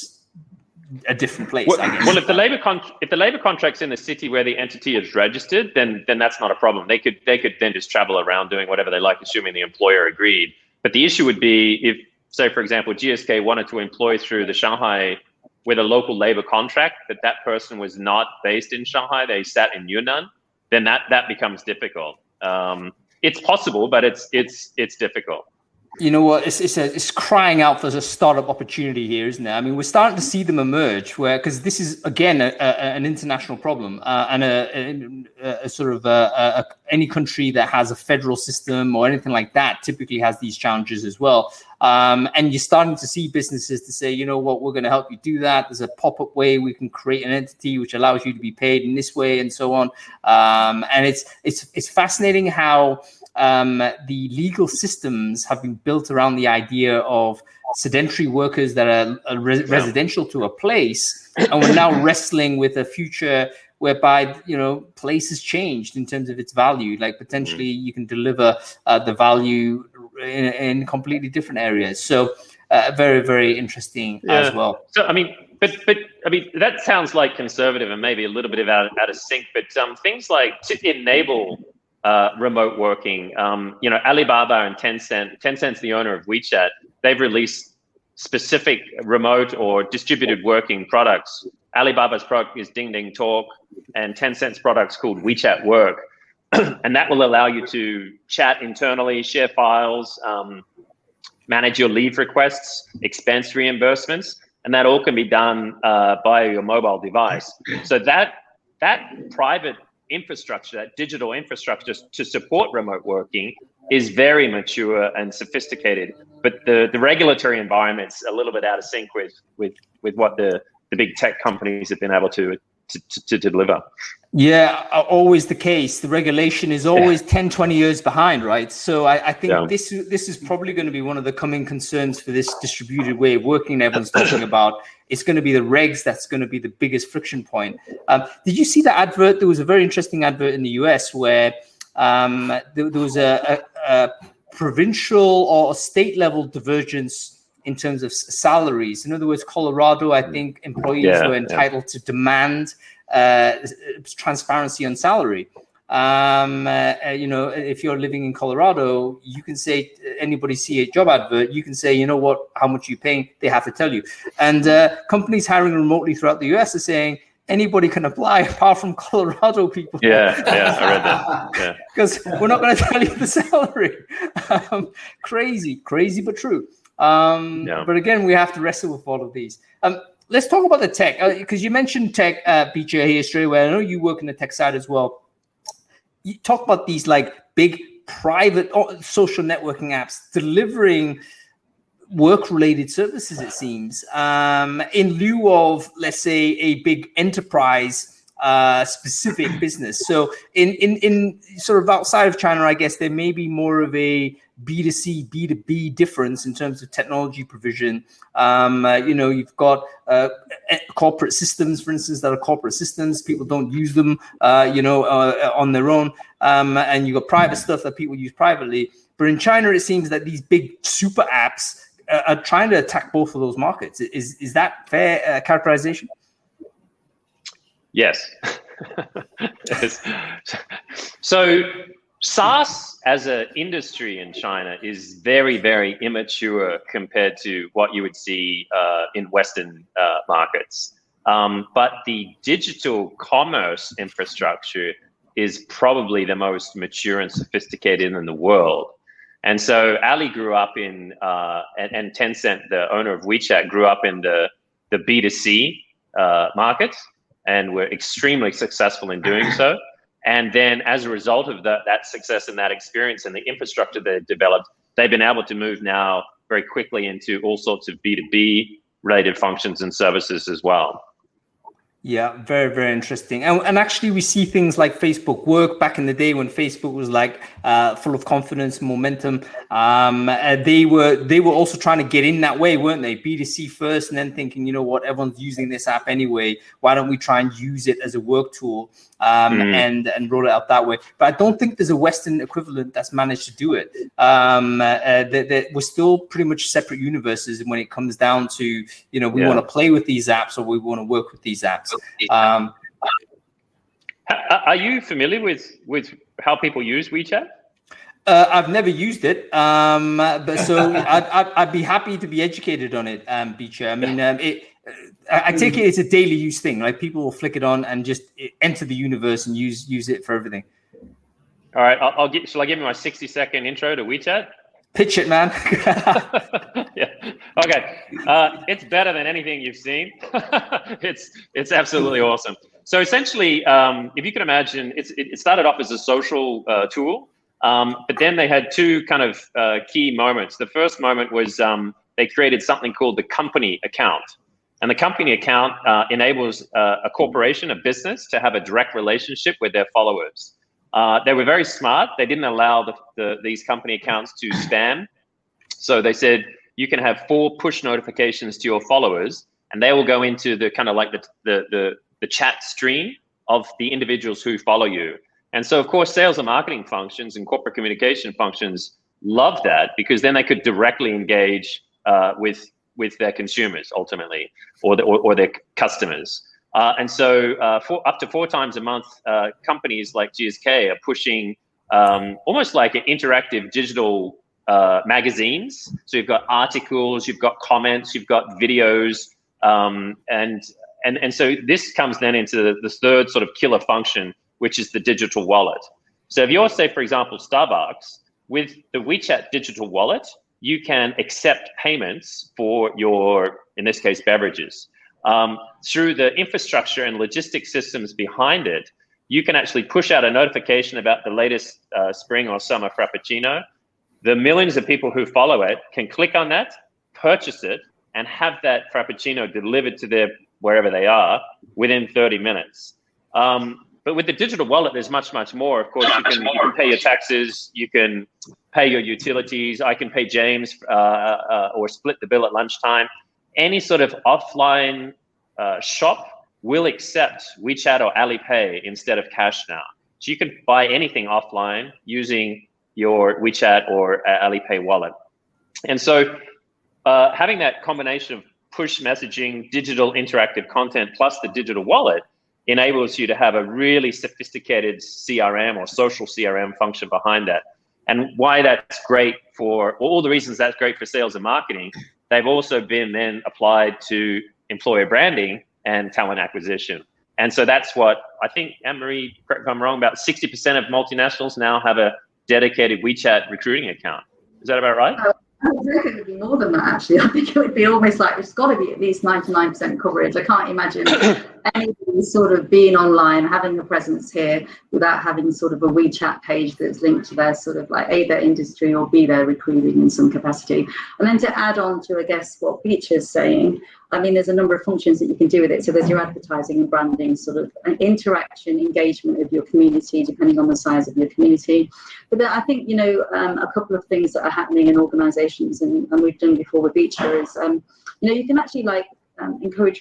a different place. Well, I guess. Well, if the labor contract's in the city where the entity is registered, then that's not a problem. They could then just travel around doing whatever they like, assuming the employer agreed. But the issue would be if, say, for example, GSK wanted to employ through the Shanghai with a local labor contract, that person was not based in Shanghai, they sat in Yunnan, then that becomes difficult. It's possible, but it's difficult. You know what? It's crying out for a startup opportunity here, isn't it? I mean, we're starting to see them emerge, because this is again an international problem, and a sort of any country that has a federal system or anything like that typically has these challenges as well. And you're starting to see businesses to say, you know what, we're going to help you do that. There's a pop-up way we can create an entity which allows you to be paid in this way, and so on. And it's fascinating how the legal systems have been built around the idea of sedentary workers that are residential to a place, and we're now wrestling with a future whereby place has changed in terms of its value. Like potentially you can deliver the value in completely different areas. So very, very interesting as well. So I mean, but that sounds like conservative and maybe a little bit out of sync. But things like to enable remote working, Alibaba and Tencent's the owner of WeChat. They've released specific remote or distributed working products. Alibaba's product is Ding Ding Talk, and Tencent's product's called WeChat Work. And that will allow you to chat internally, share files, manage your leave requests, expense reimbursements, and that all can be done via your mobile device. So that private infrastructure, that digital infrastructure to support remote working is very mature and sophisticated, but the regulatory environment's a little bit out of sync with what the big tech companies have been able to deliver. Yeah, always the case. The regulation is always 10, 20 years behind, right? So I think this is probably going to be one of the coming concerns for this distributed way of working everyone's talking about. It's going to be the regs that's going to be the biggest friction point. Did you see the advert? There was a very interesting advert in the US where there was a provincial or state level divergence in terms of salaries. In other words, Colorado, I think employees were entitled to demand transparency on salary. If you're living in Colorado, you can say, anybody see a job advert, you can say, you know what, how much you're paying, they have to tell you. And companies hiring remotely throughout the US are saying, anybody can apply apart from Colorado people. Yeah, I read that. Yeah. Because we're not going to tell you the salary. Crazy, but true. But again, we have to wrestle with all of these. Let's talk about the tech, because you mentioned tech, BJ, here straight away. I know you work in the tech side as well. You talk about these like big private social networking apps delivering work-related services, it seems, in lieu of, let's say, a big enterprise specific business. So in sort of outside of China, I guess there may be more of a B2C, B2B difference in terms of technology provision. You've got corporate systems, for instance, that are corporate systems. People don't use them, on their own. And you've got private stuff that people use privately. But in China, it seems that these big super apps are trying to attack both of those markets. Is that fair characterization? Yes. So SaaS as an industry in China is very, very immature compared to what you would see in Western markets. But the digital commerce infrastructure is probably the most mature and sophisticated in the world. And so Ali grew up in, and Tencent, the owner of WeChat, grew up in the B2C market, and were extremely successful in doing so. And then as a result of that success and that experience and the infrastructure they've developed, they've been able to move now very quickly into all sorts of B2B related functions and services as well. Yeah, very, very interesting. And actually, we see things like Facebook Work back in the day when Facebook was like full of confidence, momentum. They were also trying to get in that way, weren't they? B2C first, and then thinking, you know what, everyone's using this app anyway. Why don't we try and use it as a work tool and roll it out that way? But I don't think there's a Western equivalent that's managed to do it. We're still pretty much separate universes when it comes down to, we want to play with these apps or we want to work with these apps. Are you familiar with how people use WeChat? I've never used it, but so I'd be happy to be educated on it, Beecher. I mean, I take it it's a daily use thing, right? People will flick it on and just enter the universe and use it for everything. All right, shall I give you my 60-second intro to WeChat? Pitch it, man. Yeah. Okay. It's better than anything you've seen. It's absolutely awesome. So essentially, if you can imagine, it started off as a social tool, but then they had two kind of key moments. The first moment was they created something called the company account. And the company account enables a corporation, a business, to have a direct relationship with their followers. They were very smart. They didn't allow these company accounts to spam. So they said, you can have 4 push notifications to your followers, and they will go into the kind of like the chat stream of the individuals who follow you. And so, of course, sales and marketing functions and corporate communication functions love that, because then they could directly engage with their consumers ultimately, or their customers. And so for up to 4 times a month, companies like GSK are pushing almost like an interactive digital magazines. So you've got articles, you've got comments, you've got videos, and so this comes then into the third sort of killer function, which is the digital wallet. So if you're, say, for example, Starbucks, with the WeChat digital wallet, you can accept payments for your, in this case, beverages. Through the infrastructure and logistics systems behind it, you can actually push out a notification about the latest spring or summer Frappuccino. The millions of people who follow it can click on that, purchase it, and have that Frappuccino delivered to their wherever they are within 30 minutes. But with the digital wallet, there's much, much more. Of course, you can pay your taxes, you can pay your utilities, I can pay James or split the bill at lunchtime. Any sort of offline shop will accept WeChat or Alipay instead of cash now. So you can buy anything offline using your WeChat or Alipay wallet. And so having that combination of push messaging, digital interactive content, plus the digital wallet enables you to have a really sophisticated CRM or social CRM function behind that. And why that's great for, all the reasons that's great for sales and marketing, they've also been then applied to employer branding and talent acquisition. And so that's what I think, Anne-Marie, correct if I'm wrong, about 60% of multinationals now have a dedicated WeChat recruiting account. Is that about right? I think it would be more than that, actually. I think it would be almost like it's got to be at least 99% coverage. I can't imagine anybody sort of being online, having a presence here without having sort of a WeChat page that's linked to their sort of like A, their industry, or B, their recruiting in some capacity. And then to add on to, I guess, what Beach is saying, I mean, there's a number of functions that you can do with it. So there's your advertising and branding, sort of an interaction, engagement of your community, depending on the size of your community. But then I think, a couple of things that are happening in organizations, and we've done before with Beacher, is, you can actually encourage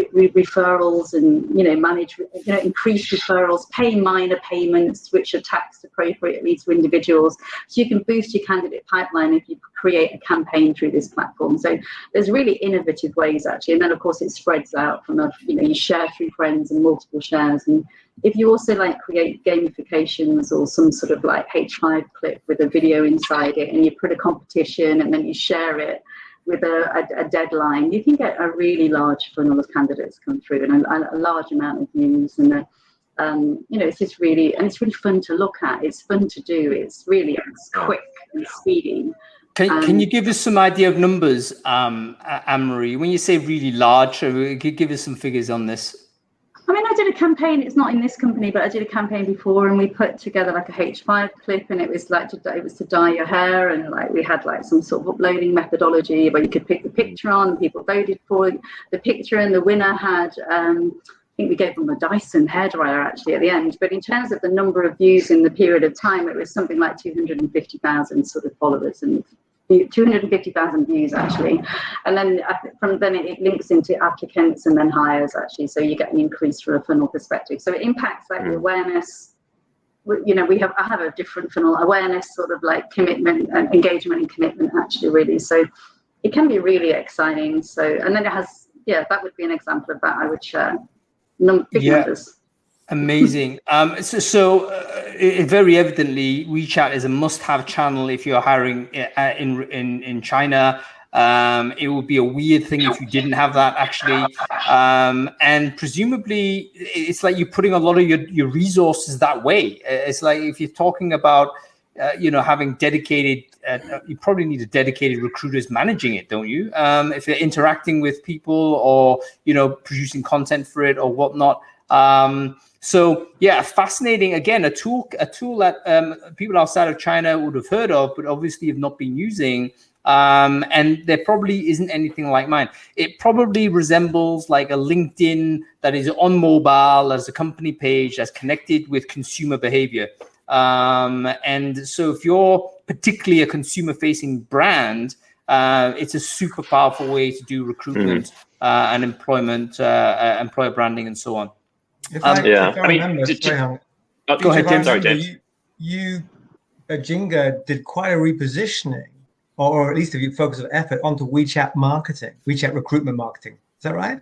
referrals and, manage, increase referrals, pay minor payments, which are taxed appropriately to individuals. So you can boost your candidate pipeline if you create a campaign through this platform. So there's really innovative ways, actually. And then, of course, it spreads out from, you share through friends and multiple shares. And if you also create gamifications or some sort of H5 clip with a video inside it, and you put a competition and then you share it with a deadline, you can get a really large funnel of candidates come through and a large amount of views. And it's just really, and it's really fun to look at. It's fun to do. It's quick and speedy. Can you give us some idea of numbers, Anne-Marie? When you say really large, give us some figures on this. I mean, I did a campaign. It's not in this company, but I did a campaign before, and we put together a H5 clip, and it was to dye your hair, and we had some sort of uploading methodology where you could pick the picture on. People voted for the picture, and the winner had. I think we gave them a Dyson hairdryer actually at the end. But in terms of the number of views in the period of time, it was something like 250,000 sort of followers and 250,000 views actually. And then from then it links into applicants and then hires actually. So you get an increase from a funnel perspective. So it impacts the awareness. I have a different funnel, awareness, sort of commitment and engagement and commitment actually really. So it can be really exciting. So, and then it has, that would be an example of that I would share. Big numbers. Amazing. So very evidently, WeChat is a must-have channel if you're hiring in China. It would be a weird thing if you didn't have that, actually. And presumably, it's like you're putting a lot of your resources that way. It's like if you're talking about, having dedicated, you probably need a dedicated recruiters managing it, don't you? If you're interacting with people or, producing content for it or whatnot. So fascinating. Again, a tool that people outside of China would have heard of, but obviously have not been using. And there probably isn't anything like mine. It probably resembles a LinkedIn that is on mobile as a company page that's connected with consumer behavior. And so if you're particularly a consumer-facing brand, it's a super powerful way to do recruitment and employment, employer branding, and so on. If I remember, go ahead, James. Sorry, James. You Jinga did quite a repositioning, or at least a focus of effort onto WeChat marketing, WeChat recruitment marketing. Is that right?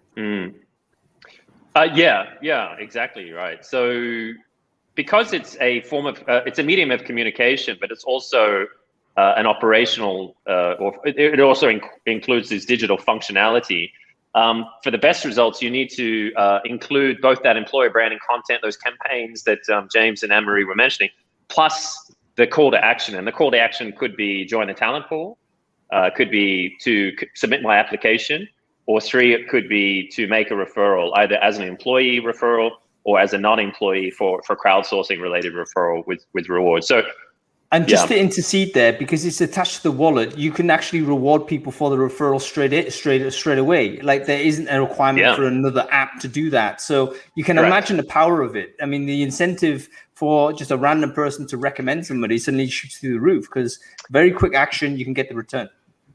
Yeah, exactly right. So because it's a form of, it's a medium of communication, but it's also an operational, or it also includes this digital functionality. For the best results, you need to include both that employer branding content, those campaigns that James and Anne-Marie were mentioning, plus the call to action. And the call to action could be join the talent pool, could be to submit my application, or 3, it could be to make a referral, either as an employee referral or as a non-employee for crowdsourcing related referral with rewards. So, and just to intercede there, because it's attached to the wallet, you can actually reward people for the referral straight away. Like there isn't a requirement for another app to do that. So you can imagine the power of it. I mean, the incentive for just a random person to recommend somebody suddenly shoots through the roof, because very quick action, you can get the return.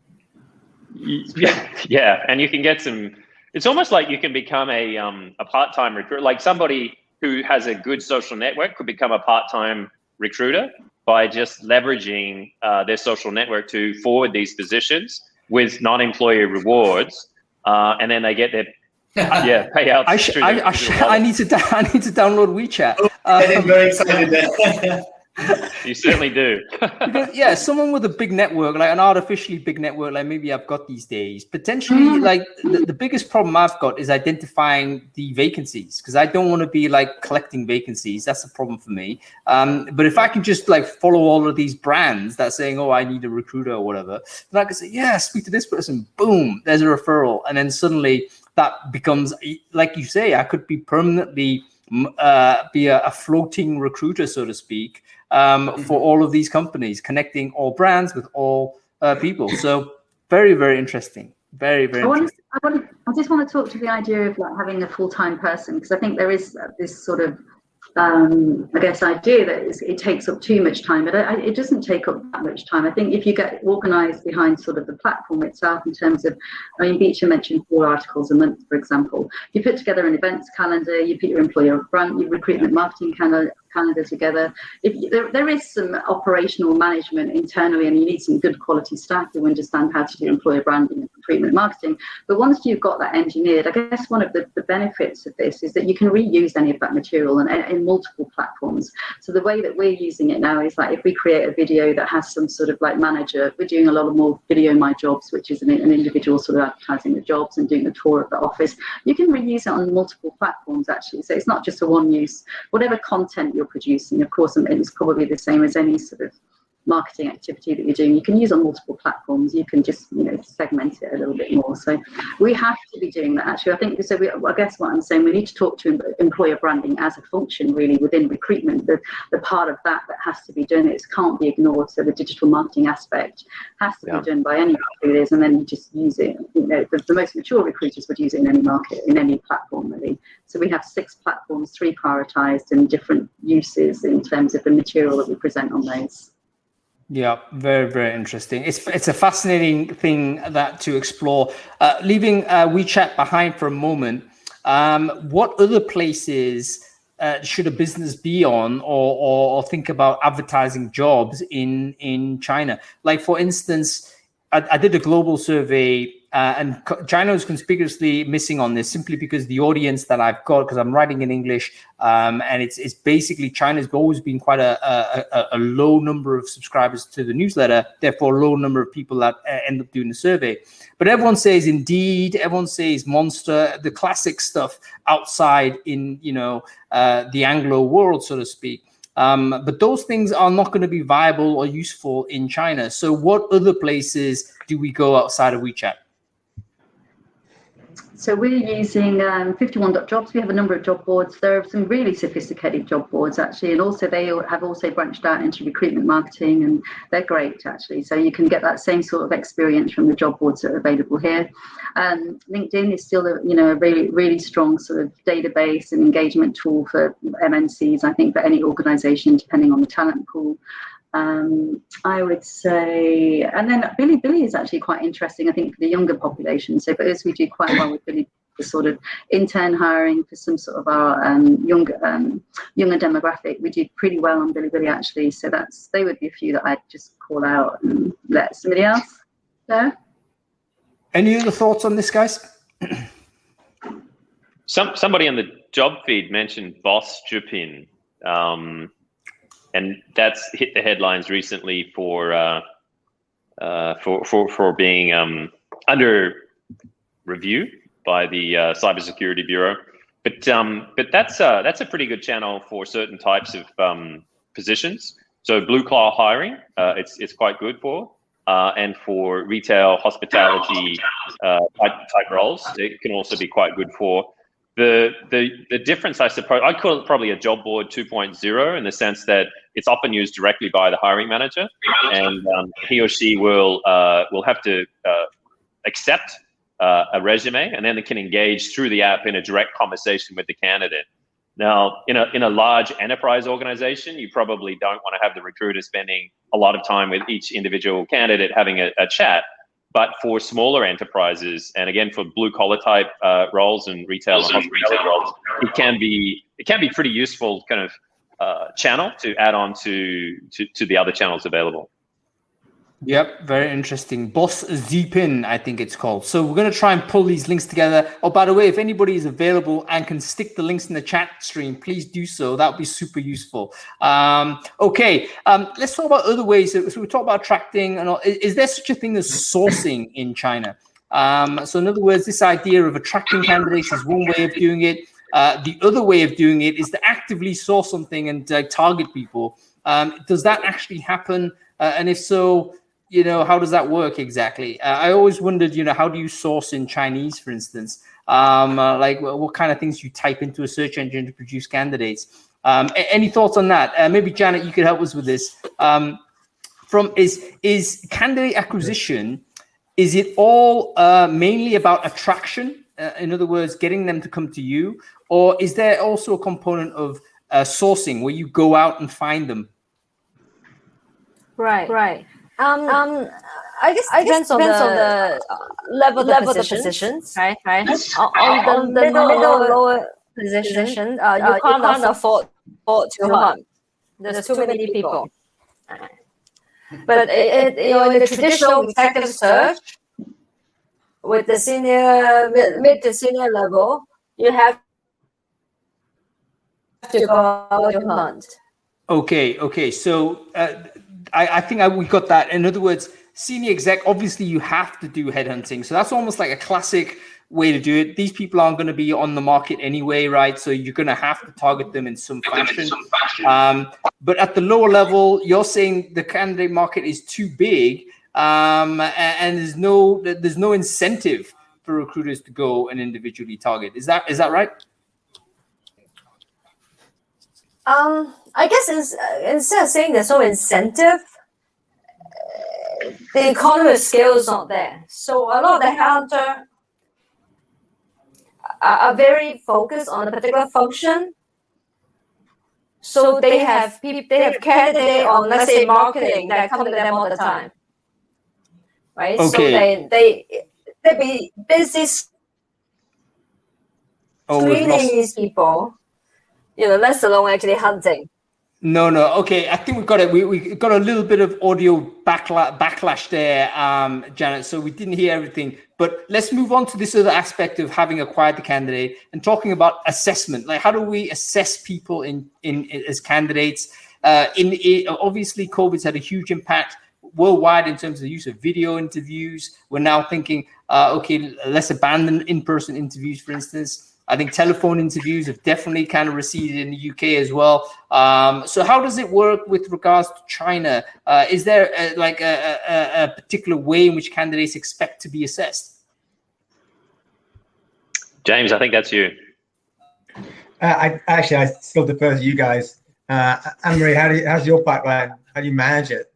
Yeah, and you can get some. It's almost like you can become a part-time recruiter. Like somebody who has a good social network could become a part-time recruiter by just leveraging their social network to forward these positions with non-employee rewards, and then they get their payouts. I need to download WeChat. I'm very excited there. You certainly do. Because, someone with a big network, like an artificially big network, like maybe I've got these days, potentially like the biggest problem I've got is identifying the vacancies, because I don't want to be like collecting vacancies. That's a problem for me. But if I can just like follow all of these brands that's saying, oh, I need a recruiter or whatever, then I can say, speak to this person. Boom, there's a referral. And then suddenly that becomes, like you say, I could be permanently be a floating recruiter, so to speak, for all of these companies, connecting all brands with all people. So very, very interesting. Very, very interesting. I just want to talk to the idea of like having a full-time person, because I think there is this sort of idea that it takes up too much time, but it doesn't take up that much time. I think if you get organized behind sort of the platform itself, in terms of, I mean, Beecher mentioned 4 articles a month, for example. You put together an events calendar, you put your employer brand, your recruitment marketing calendar together. There is some operational management internally, and you need some good quality staff who understand how to do employer branding and recruitment marketing. But once you've got that engineered, I guess one of the benefits of this is that you can reuse any of that material and in multiple platforms. So the way that we're using it now is like, if we create a video that has some sort of like manager, we're doing a lot of more video my jobs, which is an individual sort of advertising the jobs and doing a tour of the office. You can reuse it on multiple platforms actually. So it's not just a one use. Whatever content you're producing, of course, and it's probably the same as any sort of marketing activity that you're doing, you can use on multiple platforms. You can just segment it a little bit more. So we have to be doing that actually. I think so. I guess what I'm saying, we need to talk to employer branding as a function really within recruitment. The part of that has to be done, it can't be ignored. So the digital marketing aspect has to be done by any recruiters, and then you just use it. The most mature recruiters would use it in any market, in any platform really. So we have 6 platforms, 3 prioritized, and different uses in terms of the material that we present on those. Yeah, very, very interesting. It's a fascinating thing that to explore. Leaving WeChat behind for a moment, what other places should a business be on, or think about advertising jobs in China? Like, for instance, I did a global survey, and China is conspicuously missing on this simply because the audience that I've got, because I'm writing in English, and it's basically China's always been quite a low number of subscribers to the newsletter, therefore a low number of people that end up doing the survey. But everyone says Indeed, everyone says Monster, the classic stuff outside in the Anglo world, so to speak. But those things are not going to be viable or useful in China. So what other places do we go outside of WeChat? So we're using 51.jobs. We have a number of job boards. There are some really sophisticated job boards actually, and also they have also branched out into recruitment marketing, and they're great actually. So you can get that same sort of experience from the job boards that are available here. LinkedIn is still a really, really strong sort of database and engagement tool for MNCs, I think, for any organization, depending on the talent pool. I would say, and then Bilibili is actually quite interesting, I think, for the younger population. So for us, we do quite well with Bilibili for sort of intern hiring for some sort of our younger demographic. We do pretty well on Bilibili actually. So they would be a few that I'd just call out and let somebody else go. Any other thoughts on this, guys? Somebody on the job feed mentioned Boss Zhipin. And that's hit the headlines recently for for being under review by the Cybersecurity Bureau. But that's a pretty good channel for certain types of positions. So blue collar hiring, it's quite good for, and for retail, hospitality type roles, it can also be quite good for. The difference, I suppose, I'd call it probably a job board 2.0 in the sense that it's often used directly by the hiring manager, and he or she will have to accept a resume, and then they can engage through the app in a direct conversation with the candidate. Now, in a large enterprise organization, you probably don't want to have the recruiter spending a lot of time with each individual candidate having a chat. But for smaller enterprises, and again for blue collar type roles and retail and hospitality roles, it can be pretty useful kind of channel to add on to the other channels available. Yep, very interesting. Boss Zipin, I think it's called. So we're going to try and pull these links together. Oh, by the way, if anybody is available and can stick the links in the chat stream, please do so. That would be super useful. Okay, let's talk about other ways. So we talk about attracting, and all. Is there such a thing as sourcing in China? So in other words, this idea of attracting candidates is one way of doing it. The other way of doing it is to actively source something and target people. Does that actually happen? And if so, how does that work exactly? I always wondered, how do you source in Chinese, for instance? Like what kind of things you type into a search engine to produce candidates? Any thoughts on that? Maybe Janet, you could help us with this. Is candidate acquisition, is it all mainly about attraction? In other words, getting them to come to you, or is there also a component of sourcing where you go out and find them? Right. I guess it depends on the level of the positions, right? On the middle or lower position, you can't afford to hunt. There's too many people. But in the traditional executive search, with the mid to senior level, you have to go out to hunt. Okay. So I think we got that. In other words, senior exec, obviously you have to do headhunting. So that's almost like a classic way to do it. These people aren't going to be on the market anyway, right? So you're going to have to target them in some fashion. But at the lower level, you're saying the candidate market is too big, and there's no incentive for recruiters to go and individually target. Is that right? I guess instead of saying there's no incentive, the economy of scale is not there. So a lot of the headhunters are very focused on a particular function. So they have candidates on, let's say, marketing that come to them all the time, right? Okay. So they be busy screening these people, less alone actually hunting. No. Okay, I think we've got it. We got a little bit of audio backlash there, Janet. So we didn't hear everything. But let's move on to this other aspect of having acquired the candidate and talking about assessment. Like, how do we assess people in as candidates? Obviously, COVID's had a huge impact worldwide in terms of the use of video interviews. We're now thinking, let's abandon in-person interviews, for instance. I think telephone interviews have definitely kind of receded in the UK as well. So how does it work with regards to China? Is there a particular way in which candidates expect to be assessed? James, I think that's you. I still defer to you guys. Anne-Marie, how's your pipeline? How do you manage it?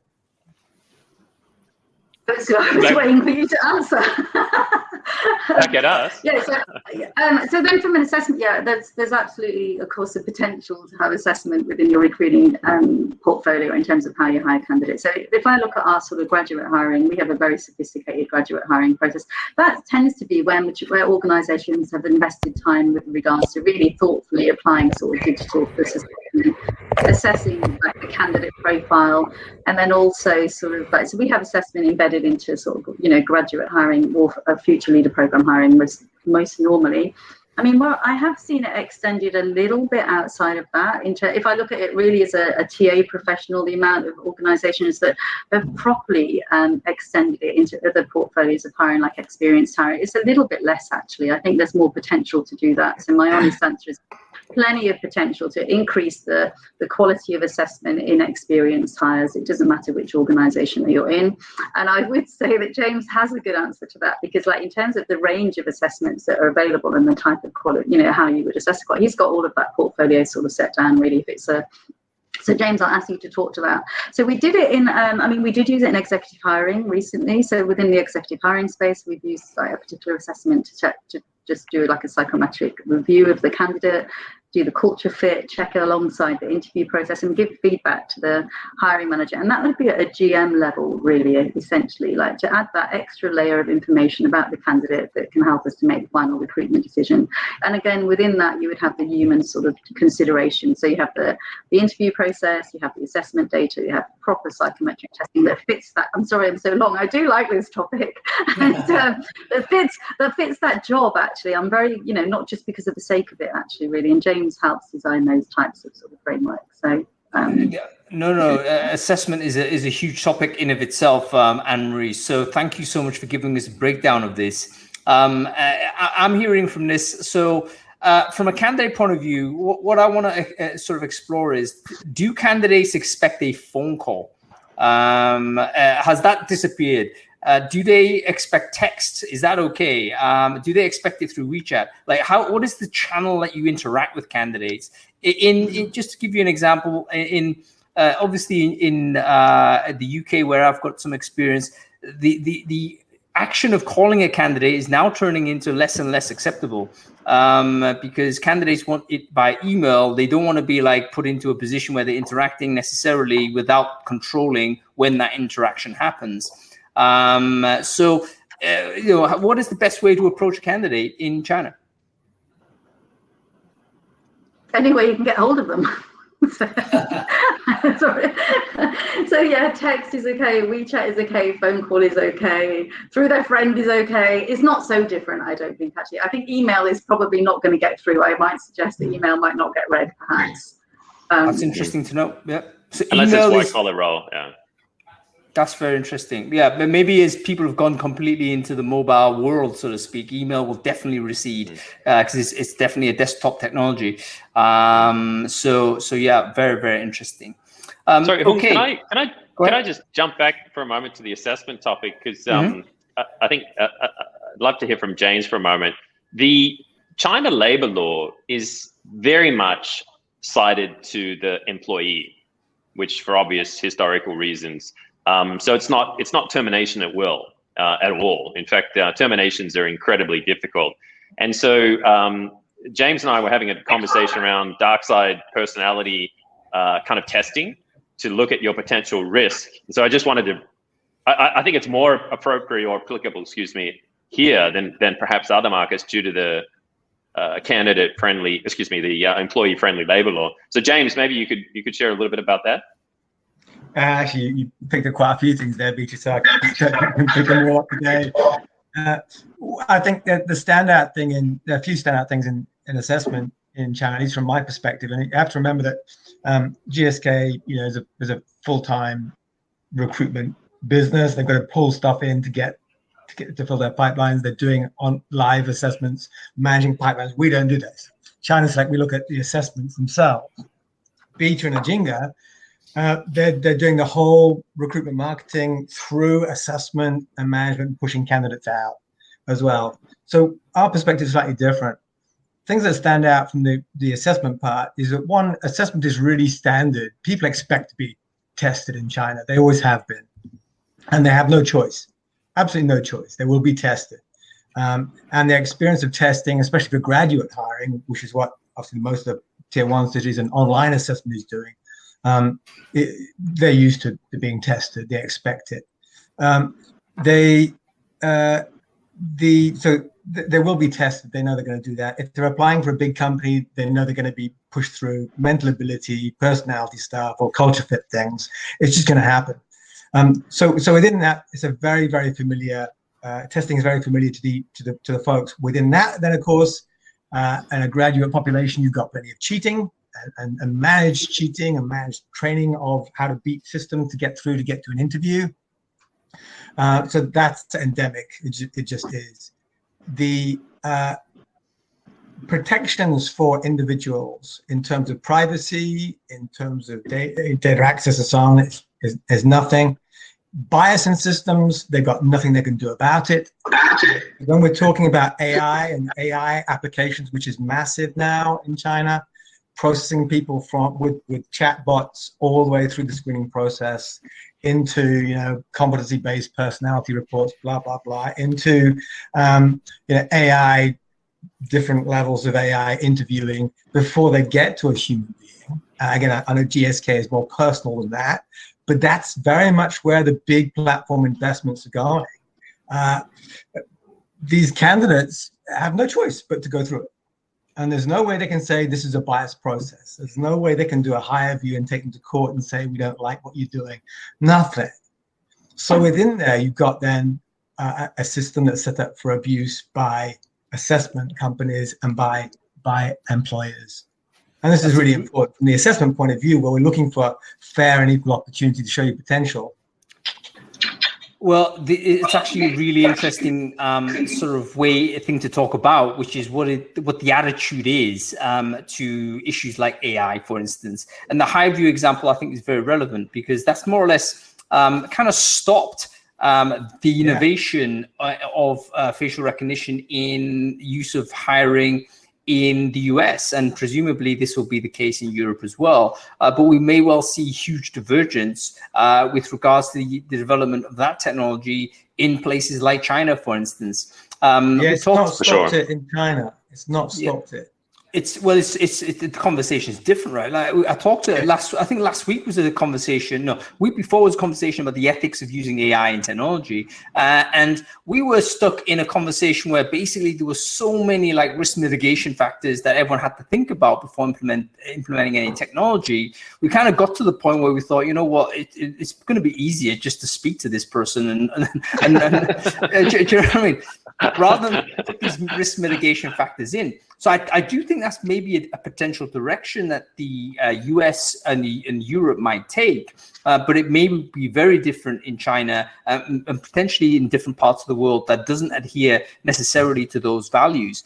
So I was waiting for you to answer. Back at us. Yeah. So then, from an assessment, there's absolutely, of course, a potential to have assessment within your recruiting portfolio in terms of how you hire candidates. So if I look at our sort of graduate hiring, we have a very sophisticated graduate hiring process. That tends to be where organisations have invested time with regards to really thoughtfully applying sort of digital assessment, assessing like the candidate profile, and then also sort of so we have assessment embedded into sort of graduate hiring or future leader program hiring most normally. I mean, well, I have seen it extended a little bit outside of that. If I look at it really as a TA professional, the amount of organisations that have properly extended it into other portfolios of hiring, like experienced hiring, it's a little bit less, actually. I think there's more potential to do that. So my honest answer is plenty of potential to increase the quality of assessment in experienced hires. It doesn't matter which organisation that you're in. And I would say that James has a good answer to that, because like in terms of the range of assessments that are available and the type of quality, you know, how you would assess quality, he's got all of that portfolio sort of set down really. If it's a So James, I'll ask you to talk to that. So we did it in, we did use it in executive hiring recently. So within the executive hiring space, we've used like a particular assessment to check, to just do like a psychometric review of the candidate, do the culture fit, check it alongside the interview process, and give feedback to the hiring manager. And that would be at a GM level, really, essentially, like to add that extra layer of information about the candidate that can help us to make the final recruitment decision. And again, within that, you would have the human sort of consideration. So you have the interview process, you have the assessment data, you have proper psychometric testing that fits that. I'm sorry, I'm so long. I do like this topic. And that fits that job, actually. I'm very, not just because of the sake of it, actually, really. And James helps design those types of sort of frameworks. So assessment is a huge topic in of itself, Anne-Marie. So thank you so much for giving us a breakdown of this. I'm hearing from this. So from a candidate point of view, what I want to sort of explore is, do candidates expect a phone call? Has that disappeared? Do they expect text? Is that okay? Do they expect it through WeChat? Like, what is the channel that you interact with candidates? In just to give you an example, obviously in the UK, where I've got some experience, the action of calling a candidate is now turning into less and less acceptable, because candidates want it by email. They don't want to be like put into a position where they're interacting necessarily without controlling when that interaction happens. What is the best way to approach a candidate in China? Any way you can get hold of them. So yeah, text is okay, WeChat is okay, phone call is okay, through their friend is okay. It's not so different, I don't think, actually. I think email is probably not going to get through. I might suggest that email might not get read, perhaps. That's interesting to know. Yeah. So unless it's white collar role, yeah. That's very interesting. Yeah, but maybe as people have gone completely into the mobile world, so to speak, email will definitely recede because it's definitely a desktop technology. So yeah, very, very interesting. Sorry, okay. Can I just jump back for a moment to the assessment topic? Because I think I'd love to hear from James for a moment. The China labor law is very much cited to the employee, which for obvious historical reasons. So it's not termination at will at all. In fact, terminations are incredibly difficult. And so James and I were having a conversation around dark side personality kind of testing to look at your potential risk. So I just wanted to, I think it's more appropriate or applicable, here than perhaps other markets due to the employee friendly labor law. So James, maybe you could share a little bit about that. Actually, you picked up quite a few things there, Beatrice, so I can pick them all up today. I think that there are a few standout things in assessment in China, at least from my perspective. And you have to remember that GSK, is a full-time recruitment business. They've got to pull stuff in to fill their pipelines. They're doing on live assessments, managing pipelines. We don't do this. China's like, we look at the assessments themselves. Beta and Ajinga, they're doing the whole recruitment marketing through assessment and management, pushing candidates out as well. So our perspective is slightly different. Things that stand out from the assessment part is that, one, assessment is really standard. People expect to be tested in China. They always have been. And they have no choice, absolutely no choice. They will be tested. And the experience of testing, especially for graduate hiring, which is what obviously most of the tier 1 cities and online assessment is doing, they're used to being tested. They expect it. So they will be tested. They know they're going to do that. If they're applying for a big company, they know they're going to be pushed through mental ability, personality stuff, or culture fit things. It's just going to happen. So within that, it's a very, very familiar testing is very familiar to the folks. Within that, then of course, and a graduate population, you've got plenty of cheating and managed cheating and managed training of how to beat systems to get through to get to an interview. So that's endemic. It just is. The protections for individuals in terms of privacy, in terms of data access and so on, is nothing. Bias in systems, they've got nothing they can do about it. When we're talking about AI and AI applications, which is massive now in China, processing people with chatbots all the way through the screening process into competency-based personality reports, blah blah blah, into AI, different levels of AI interviewing before they get to a human being. Again, I know GSK is more personal than that, but that's very much where the big platform investments are going. These candidates have no choice but to go through it. And there's no way they can say this is a biased process. There's no way they can do a higher view and take them to court and say, we don't like what you're doing. Nothing. So within there, you've got then a system that's set up for abuse by assessment companies and by employers. And this is really important from the assessment point of view, where we're looking for fair and equal opportunity to show your potential. Well, it's actually a really interesting sort of thing to talk about, which is what the attitude is to issues like AI, for instance. And the high view example, I think, is very relevant because that's more or less kind of stopped the innovation of facial recognition in use of hiring in the US, and presumably this will be the case in Europe as well. But we may well see huge divergence with regards to the development of that technology in places like China, for instance. It's not stopped it in China. It's not stopped it. It's the conversation is different, right? Like I talked to last week was a conversation. No, week before was a conversation about the ethics of using AI in technology, and we were stuck in a conversation where basically there were so many like risk mitigation factors that everyone had to think about before implementing any technology. We kind of got to the point where we thought, you know what, it's going to be easier just to speak to this person and do you know what I mean? Rather than put these risk mitigation factors in. So I do think that's maybe a potential direction that the US and Europe might take, but it may be very different in China and potentially in different parts of the world that doesn't adhere necessarily to those values.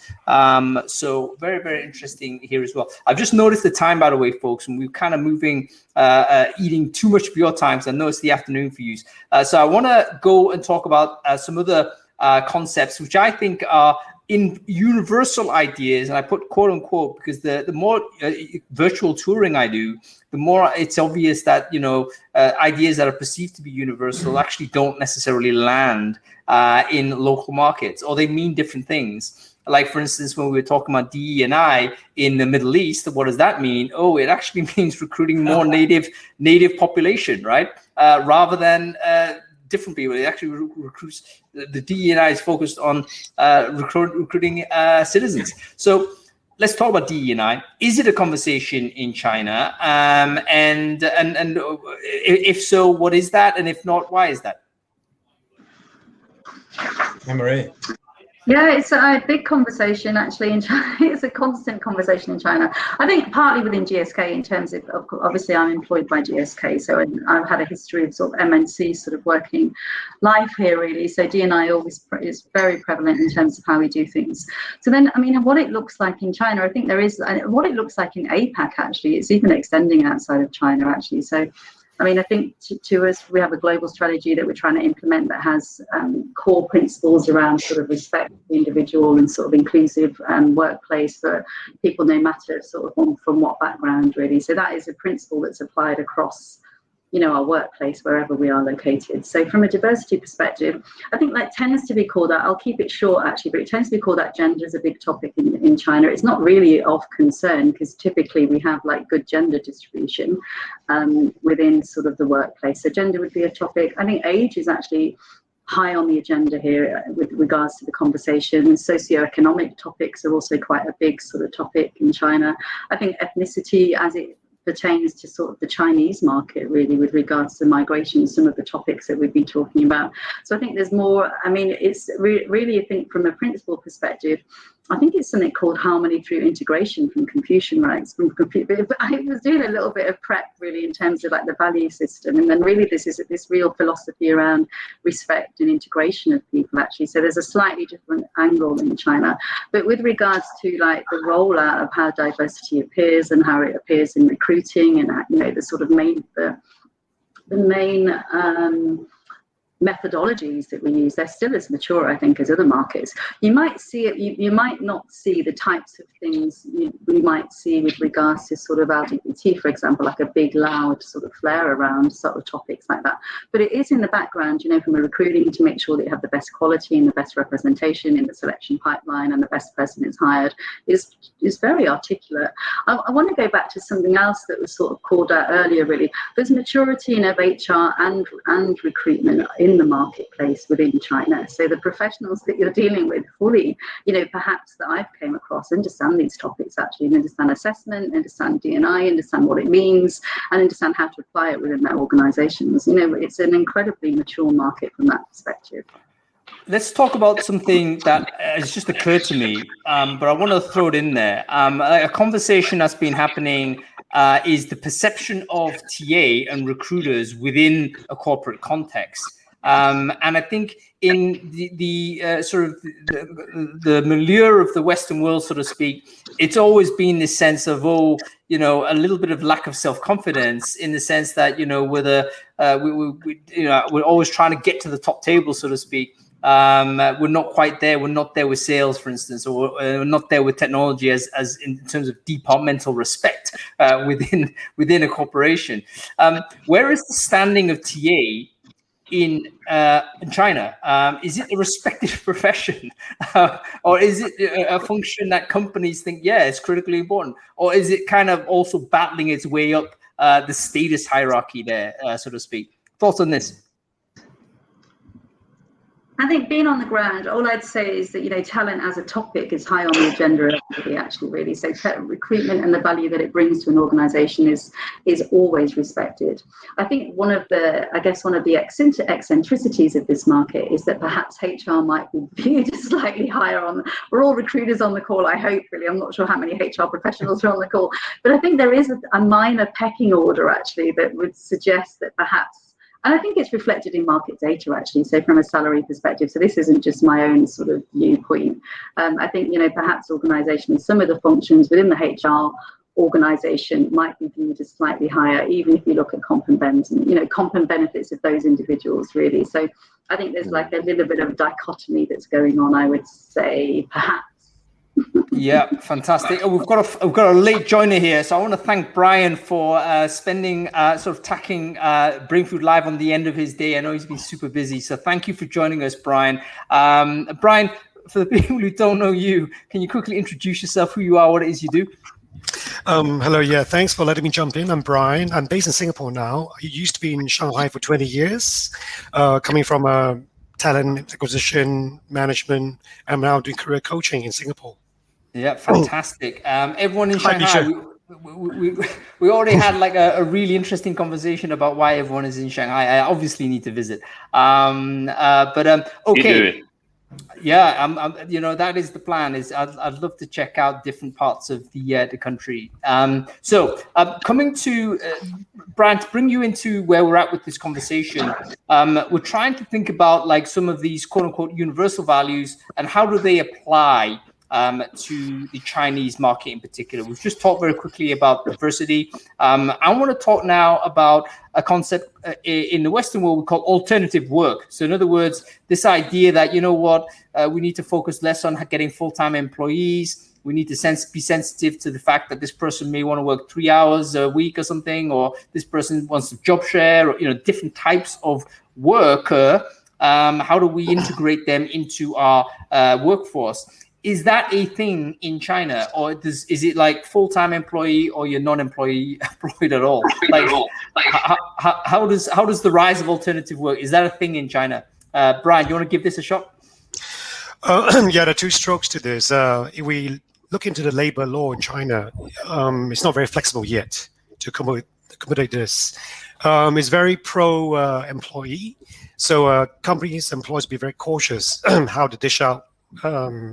So very, very interesting here as well. I've just noticed the time, by the way, folks, and we're kind of moving, eating too much of your time. So I know it's the afternoon for you. So I want to go and talk about some other concepts, which I think are in universal ideas, and I put quote unquote because the more virtual touring I do, the more it's obvious that ideas that are perceived to be universal actually don't necessarily land in local markets, or they mean different things. Like, for instance, when we were talking about DE&I in the Middle East, what does that mean? Oh, it actually means recruiting more native population, right? Rather than different people. It actually recruits. The DE&I is focused on recruiting citizens. So let's talk about DE&I. Is it a conversation in China? And if so, what is that? And if not, why is that? Marie. Yeah, it's a big conversation actually in China. It's a constant conversation in China. I think partly within GSK in terms of obviously I'm employed by GSK, so I've had a history of sort of MNC sort of working life here really. So D&I always is very prevalent in terms of how we do things. So then, I mean, what it looks like in China, I think there is, what it looks like in APAC actually, it's even extending outside of China actually. So I mean, I think to us, we have a global strategy that we're trying to implement that has core principles around sort of respect for the individual and sort of inclusive workplace for people no matter sort of from what background really. So that is a principle that's applied across our workplace wherever we are located. So from a diversity perspective, I think that tends to be called out, I'll keep it short actually, but it tends to be called out gender is a big topic in China. It's not really of concern because typically we have like good gender distribution within sort of the workplace. So gender would be a topic. I think age is actually high on the agenda here with regards to the conversation. Socioeconomic topics are also quite a big sort of topic in China. I think ethnicity as it pertains to sort of the Chinese market really with regards to migration, some of the topics that we've been talking about. So I think there's more, I mean, it's really, I think from a principal perspective, I think it's something called Harmony Through Integration from Confucian, right? But I was doing a little bit of prep really in terms of like the value system, and then really this is this real philosophy around respect and integration of people actually. So there's a slightly different angle in China, but with regards to like the rollout of how diversity appears and how it appears in recruiting, and the sort of the main methodologies that we use, they're still as mature, I think, as other markets. You might see it, you might not see the types of things we might see with regards to sort of LGBT, for example, like a big loud sort of flare around sort of topics like that. But it is in the background, from a recruiting to make sure that you have the best quality and the best representation in the selection pipeline, and the best person is hired is very articulate. I want to go back to something else that was sort of called out earlier, really. There's maturity of HR and recruitment in the marketplace within China. So the professionals that you're dealing with fully, perhaps that I've came across, understand these topics actually, and understand assessment, understand D&I, understand what it means, and understand how to apply it within their organizations. It's an incredibly mature market from that perspective. Let's talk about something that has just occurred to me, but I want to throw it in there. A conversation that's been happening is the perception of TA and recruiters within a corporate context. And I think in the sort of the milieu of the Western world, so to speak, it's always been this sense of, a little bit of lack of self-confidence, in the sense that, we're always trying to get to the top table, so to speak. We're not quite there. We're not there with sales, for instance, or we're not there with technology as in terms of departmental respect within a corporation. Where is the standing of TA in China? Is it a respected profession, or is it a function that companies think, it's critically important, or is it kind of also battling its way up the status hierarchy there, so to speak? Thoughts on this? I think being on the ground, all I'd say is that, talent as a topic is high on the agenda of everybody, actually, really. So recruitment and the value that it brings to an organization is always respected. I think one of the eccentricities of this market is that perhaps HR might be viewed slightly higher on. We're all recruiters on the call, I hope, really. I'm not sure how many HR professionals are on the call, but I think there is a minor pecking order, actually, that would suggest that perhaps, and I think it's reflected in market data, actually, so from a salary perspective. So this isn't just my own sort of viewpoint. I think, perhaps organizations, some of the functions within the HR organization might be viewed as slightly higher, even if you look at comp and benefits of those individuals, really. So I think there's like a little bit of dichotomy that's going on, I would say, perhaps. Yeah, fantastic. We've got a late joiner here, so I want to thank Brian for spending sort of tacking Brain Food Live on the end of his day. I know he's been super busy, so thank you for joining us, Brian. Brian, for the people who don't know you, can you quickly introduce yourself, who you are, what it is you do? Hello, yeah, thanks for letting me jump in. I'm Brian. I'm based in Singapore now. I used to be in Shanghai for 20 years, coming from talent acquisition management. I'm now doing career coaching in Singapore. Yeah, fantastic. Everyone in Shanghai, we already had like a really interesting conversation about why everyone is in Shanghai. I obviously need to visit. Okay. Yeah, that is the plan. I'd love to check out different parts of the country. Coming to Brian, to bring you into where we're at with this conversation, we're trying to think about like some of these quote unquote universal values and how do they apply to the Chinese market in particular. We've just talked very quickly about diversity. I want to talk now about a concept in the Western world we call alternative work. So in other words, this idea that, we need to focus less on getting full-time employees. We need to be sensitive to the fact that this person may want to work 3 hours a week or something, or this person wants a job share, or, different types of worker. How do we integrate them into our workforce? Is that a thing in China, or is it like full-time employee or you're non-employee employed at all? Like, how does the rise of alternative work, is that a thing in China? Brian, you want to give this a shot? There are two strokes to this. If we look into the labor law in China, it's not very flexible yet to accommodate this. It's very pro-employee, so companies, employees be very cautious how to dish out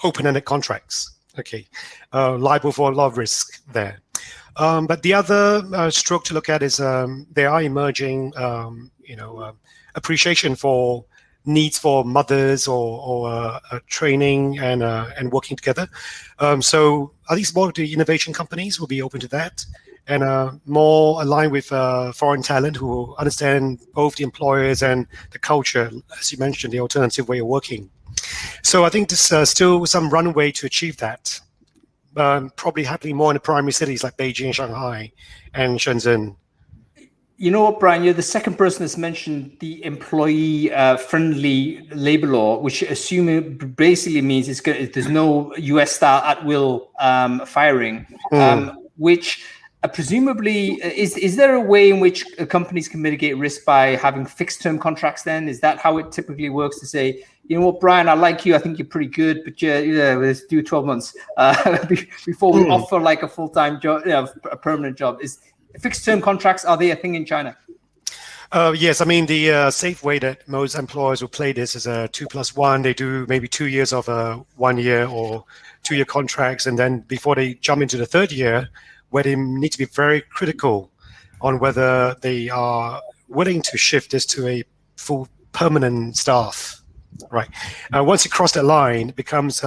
open-ended contracts. Okay, liable for a lot of risk there. But the other stroke to look at is there are emerging, appreciation for needs for mothers or training and working together. So at least more of the innovation companies will be open to that, and more aligned with foreign talent who understand both the employers and the culture, as you mentioned, the alternative way of working. So I think there's still some runway to achieve that. Probably happening more in the primary cities like Beijing, Shanghai, and Shenzhen. You know what, Brian? You're the second person that's mentioned the employee-friendly labor law, which basically means there's no US-style at-will firing, which presumably is there a way in which companies can mitigate risk by having fixed-term contracts? Then is that how it typically works? To say, you know what, Brian, I like you. I think you're pretty good, but let's do 12 months before we offer like a full-time job, a permanent job. Is fixed-term contracts, are they a thing in China? Yes, I mean the safe way that most employers will play this is a 2+1. They do maybe 2 years of 1 year or 2 year contracts, and then before they jump into the third year, where they need to be very critical on whether they are willing to shift this to a full permanent staff. Right. Once you cross that line, it becomes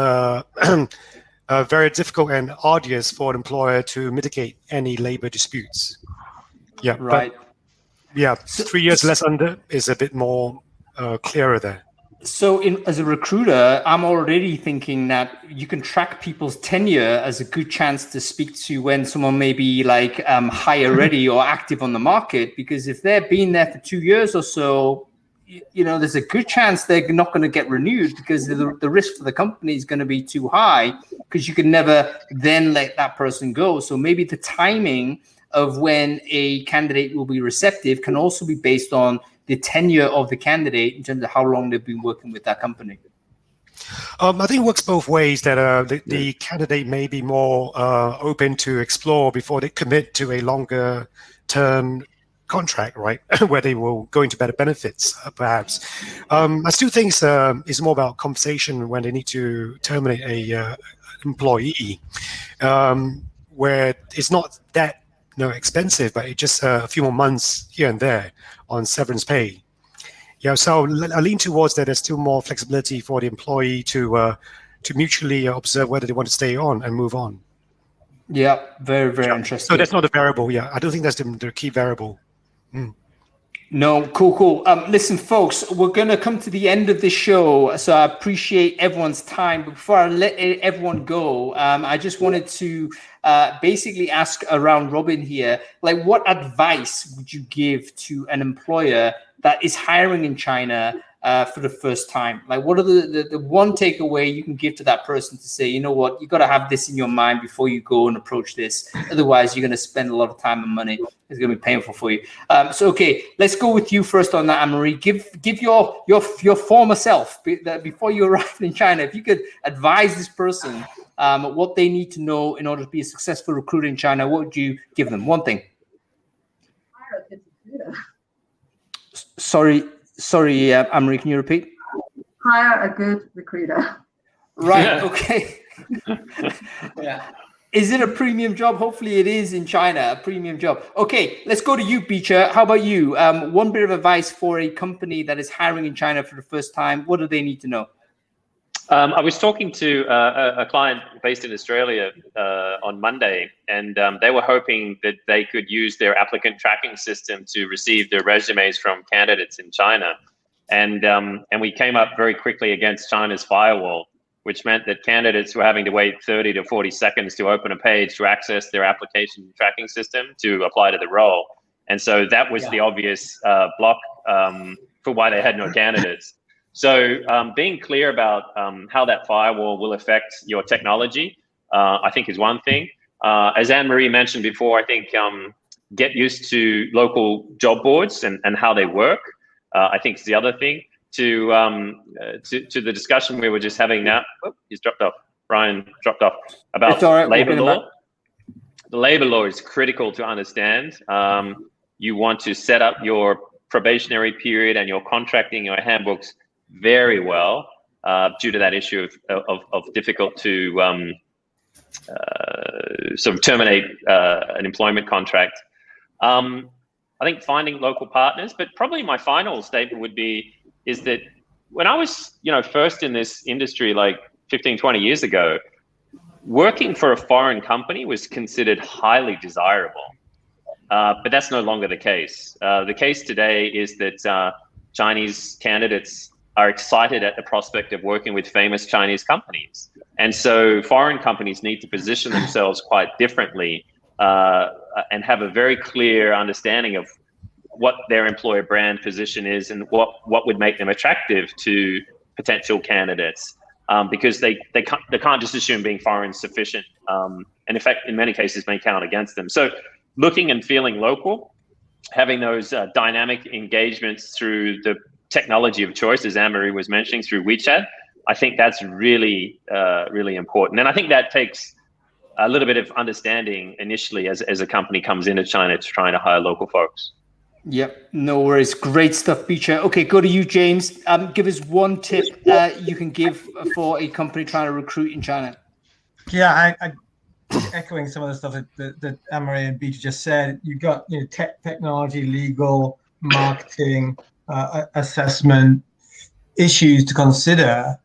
very difficult and arduous for an employer to mitigate any labor disputes. Yeah. Right. But, yeah. 3 years less under is a bit more clearer there. So as a recruiter, I'm already thinking that you can track people's tenure as a good chance to speak to when someone may be like hire ready or active on the market, because if they've been there for 2 years or so, there's a good chance they're not going to get renewed because the risk for the company is going to be too high, because you can never then let that person go. So maybe the timing of when a candidate will be receptive can also be based on the tenure of the candidate in terms of how long they've been working with that company. I think it works both ways, that the candidate may be more open to explore before they commit to a longer term contract, right, where they will go into better benefits, perhaps. I still think it's more about conversation when they need to terminate a employee, where it's not that expensive, but it's just a few more months here and there on severance pay. Yeah, so I lean towards that there's still more flexibility for the employee to mutually observe whether they want to stay on and move on. Yeah, very, very interesting. So that's not a variable. Yeah, I don't think that's the key variable. No, cool. Listen, folks, we're going to come to the end of the show, so I appreciate everyone's time. But before I let everyone go, I just wanted to basically ask around Robin here, like, what advice would you give to an employer that is hiring in China for the first time? Like, what are the one takeaway you can give to that person to say, you know what, you got to have this in your mind before you go and approach this. Otherwise, you're going to spend a lot of time and money. It's going to be painful for you. So, okay, let's go with you first on that, Anne-Marie. Give your former self, before you arrived in China, if you could advise this person what they need to know in order to be a successful recruiter in China, what would you give them? One thing. Sorry, Anne-Marie, can you repeat? Hire a good recruiter. Right, okay. Yeah. Is it a premium job? Hopefully it is in China, a premium job. Okay, let's go to you, Beecher. How about you? One bit of advice for a company that is hiring in China for the first time. What do they need to know? I was talking to a client based in Australia on Monday, and they were hoping that they could use their applicant tracking system to receive their resumes from candidates in China. And we came up very quickly against China's firewall, which meant that candidates were having to wait 30 to 40 seconds to open a page to access their application tracking system to apply to the role. And so that was the obvious block for why they had no candidates. So being clear about how that firewall will affect your technology, I think is one thing. As Anne-Marie mentioned before, I think get used to local job boards and how they work, I think is the other thing. To the discussion we were just having now, he's dropped off. Brian dropped off about labor law. The labor law is critical to understand. You want to set up your probationary period and your contracting, your handbooks very well. due to that issue of difficult to sort of terminate an employment contract. I think finding local partners, but probably my final statement is that when I was, first in this industry, like 15, 20 years ago, working for a foreign company was considered highly desirable. But that's no longer the case. The case today is that Chinese candidates are excited at the prospect of working with famous Chinese companies. And so foreign companies need to position themselves quite differently and have a very clear understanding of what their employer brand position is and what would make them attractive to potential candidates, because they can't just assume being foreign is sufficient, and in fact in many cases may count against them. So looking and feeling local, having those dynamic engagements through the technology of choice, as Anne-Marie was mentioning, through WeChat, I think that's really really important. And I think that takes a little bit of understanding initially as a company comes into China to trying to hire local folks. Yep, no worries. Great stuff, Beecher. Okay, go to you, James. Give us one tip you can give for a company trying to recruit in China. Yeah, I echoing some of the stuff that Anne-Marie and Beecher just said. You've got technology, legal, marketing, assessment issues to consider.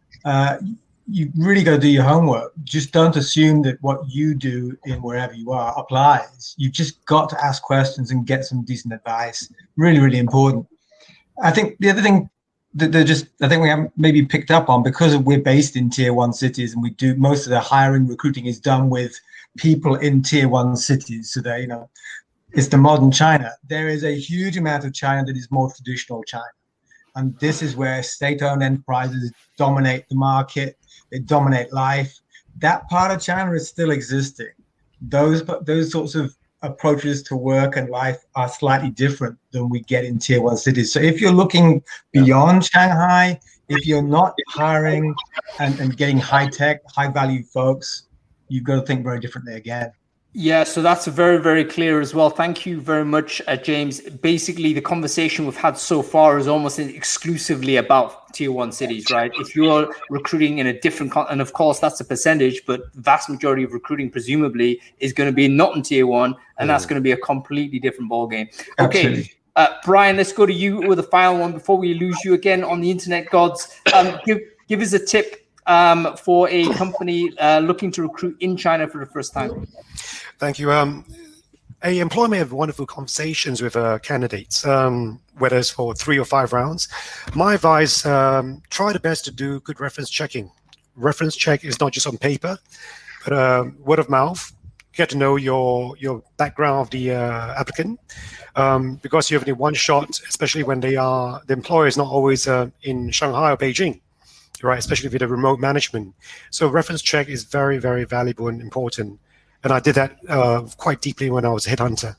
You really got to do your homework. Just don't assume that what you do in wherever you are applies. You've just got to ask questions and get some decent advice. Really, really important. I think the other thing that I think we haven't maybe picked up on, because we're based in tier 1 cities and we do most of the hiring, recruiting is done with people in tier 1 cities. So they, it's the modern China. There is a huge amount of China that is more traditional China. And this is where state-owned enterprises dominate the market. They dominate life. That part of China is still existing. Those sorts of approaches to work and life are slightly different than we get in tier 1 cities. So if you're looking beyond Shanghai, if you're not hiring and getting high-tech, high-value folks, you've got to think very differently again. Yeah, so that's very, very clear as well. Thank you very much, James. Basically, the conversation we've had so far is almost exclusively about tier 1 cities, right? If you're recruiting in a different, and of course that's a percentage, but the vast majority of recruiting presumably is going to be not in tier 1, and that's going to be a completely different ballgame. Okay, Brian, let's go to you with the final one before we lose you again on the internet gods. Give us a tip for a company looking to recruit in China for the first time. Thank you. A employer may have wonderful conversations with candidates, whether it's for 3 or 5 rounds. My advice, try the best to do good reference checking. Reference check is not just on paper, but word of mouth. Get to know your background of the applicant, because you have only one shot, especially when the employer is not always in Shanghai or Beijing, right? Especially with the remote management. So reference check is very, very valuable and important. And I did that quite deeply when I was a headhunter.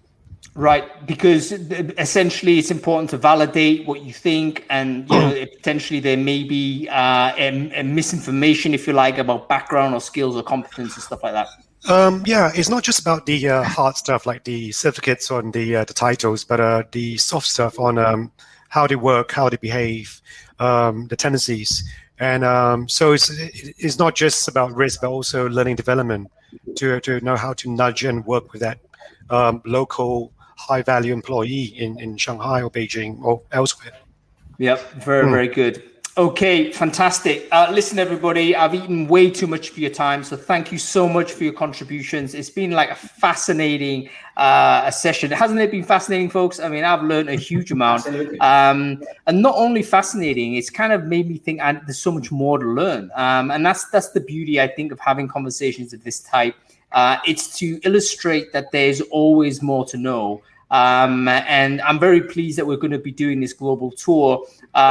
Right, because essentially it's important to validate what you think, and potentially there may be a misinformation, if you like, about background or skills or competence and stuff like that. Yeah, it's not just about the hard stuff like the certificates on the titles, but the soft stuff on how they work, how they behave, the tendencies. And so it's not just about risk, but also learning development to know how to nudge and work with that local high-value employee in Shanghai or Beijing or elsewhere. Yep, very, very good. Okay, fantastic. Listen, everybody, I've eaten way too much of your time, so thank you so much for your contributions. It's been like a fascinating session. Hasn't it been fascinating, folks? I mean, I've learned a huge amount. And not only fascinating, it's kind of made me think there's so much more to learn. And that's the beauty, I think, of having conversations of this type. It's to illustrate that there's always more to know. And I'm very pleased that we're going to be doing this global tour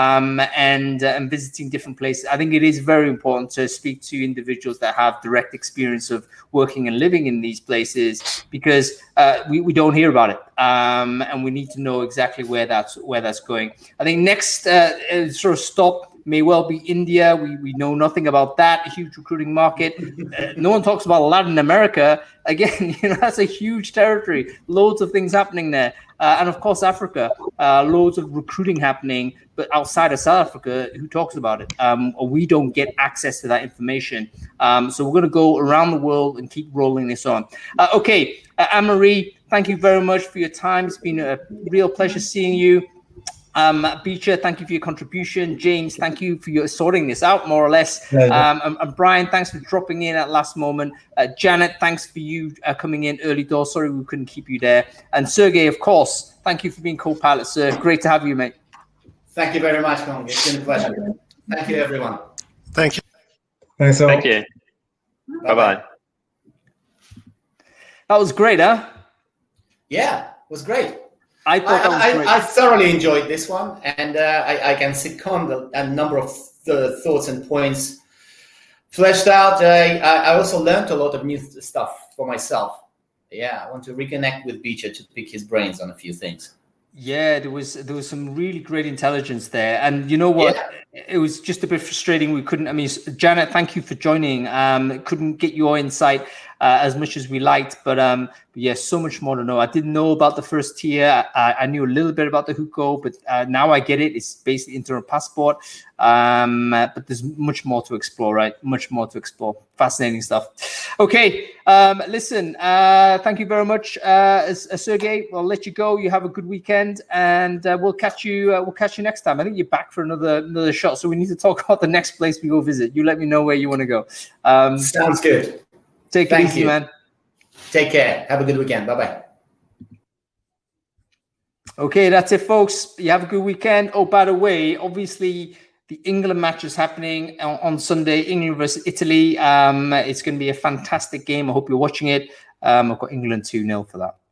and visiting different places. I think it is very important to speak to individuals that have direct experience of working and living in these places, because we don't hear about it, and we need to know exactly where that's going. I think next sort of stop may well be India. We know nothing about that. A huge recruiting market. No one talks about Latin America. Again, that's a huge territory. Loads of things happening there. And of course, Africa, loads of recruiting happening, but outside of South Africa, who talks about it? We don't get access to that information. So we're going to go around the world and keep rolling this on. Okay, Anne-Marie, thank you very much for your time. It's been a real pleasure seeing you. Beecher, thank you for your contribution. James, thank you for your sorting this out, more or less. And Brian, thanks for dropping in at last moment. Janet, thanks for you coming in early doors. Sorry we couldn't keep you there. And Sergey, of course, thank you for being co-pilot, sir. Great to have you, mate. Thank you very much, Hong. It's been a pleasure. Thank you, everyone. Thank you. Thanks all. Thank you. Bye-bye. That was great, huh? Yeah, it was great. I thought that was great. I thoroughly enjoyed this one, and I can second a number of thoughts and points fleshed out. I also learned a lot of new stuff for myself. Yeah, I want to reconnect with Beecher to pick his brains on a few things. Yeah, there was some really great intelligence there, and you know what? Yeah. It was just a bit frustrating. We couldn't. I mean, Janet, thank you for joining. Couldn't get your insight as much as we liked, but yeah, so much more to know. I didn't know about the first tier. I knew a little bit about the Hukou, but now I get it. It's basically internal passport. But there's much more to explore, right? Much more to explore. Fascinating stuff. Okay, listen. Thank you very much, Sergey. I'll let you go. You have a good weekend, and we'll catch you. We'll catch you next time. I think you're back for another shot, so we need to talk about the next place we go visit. You let me know where you want to go. Sounds good. Take it easy, man. Take care. Have a good weekend. Bye-bye. Okay, that's it, folks. You have a good weekend. Oh, by the way, obviously, the England match is happening on Sunday, England versus Italy. It's going to be a fantastic game. I hope you're watching it. I've got England 2-0 for that.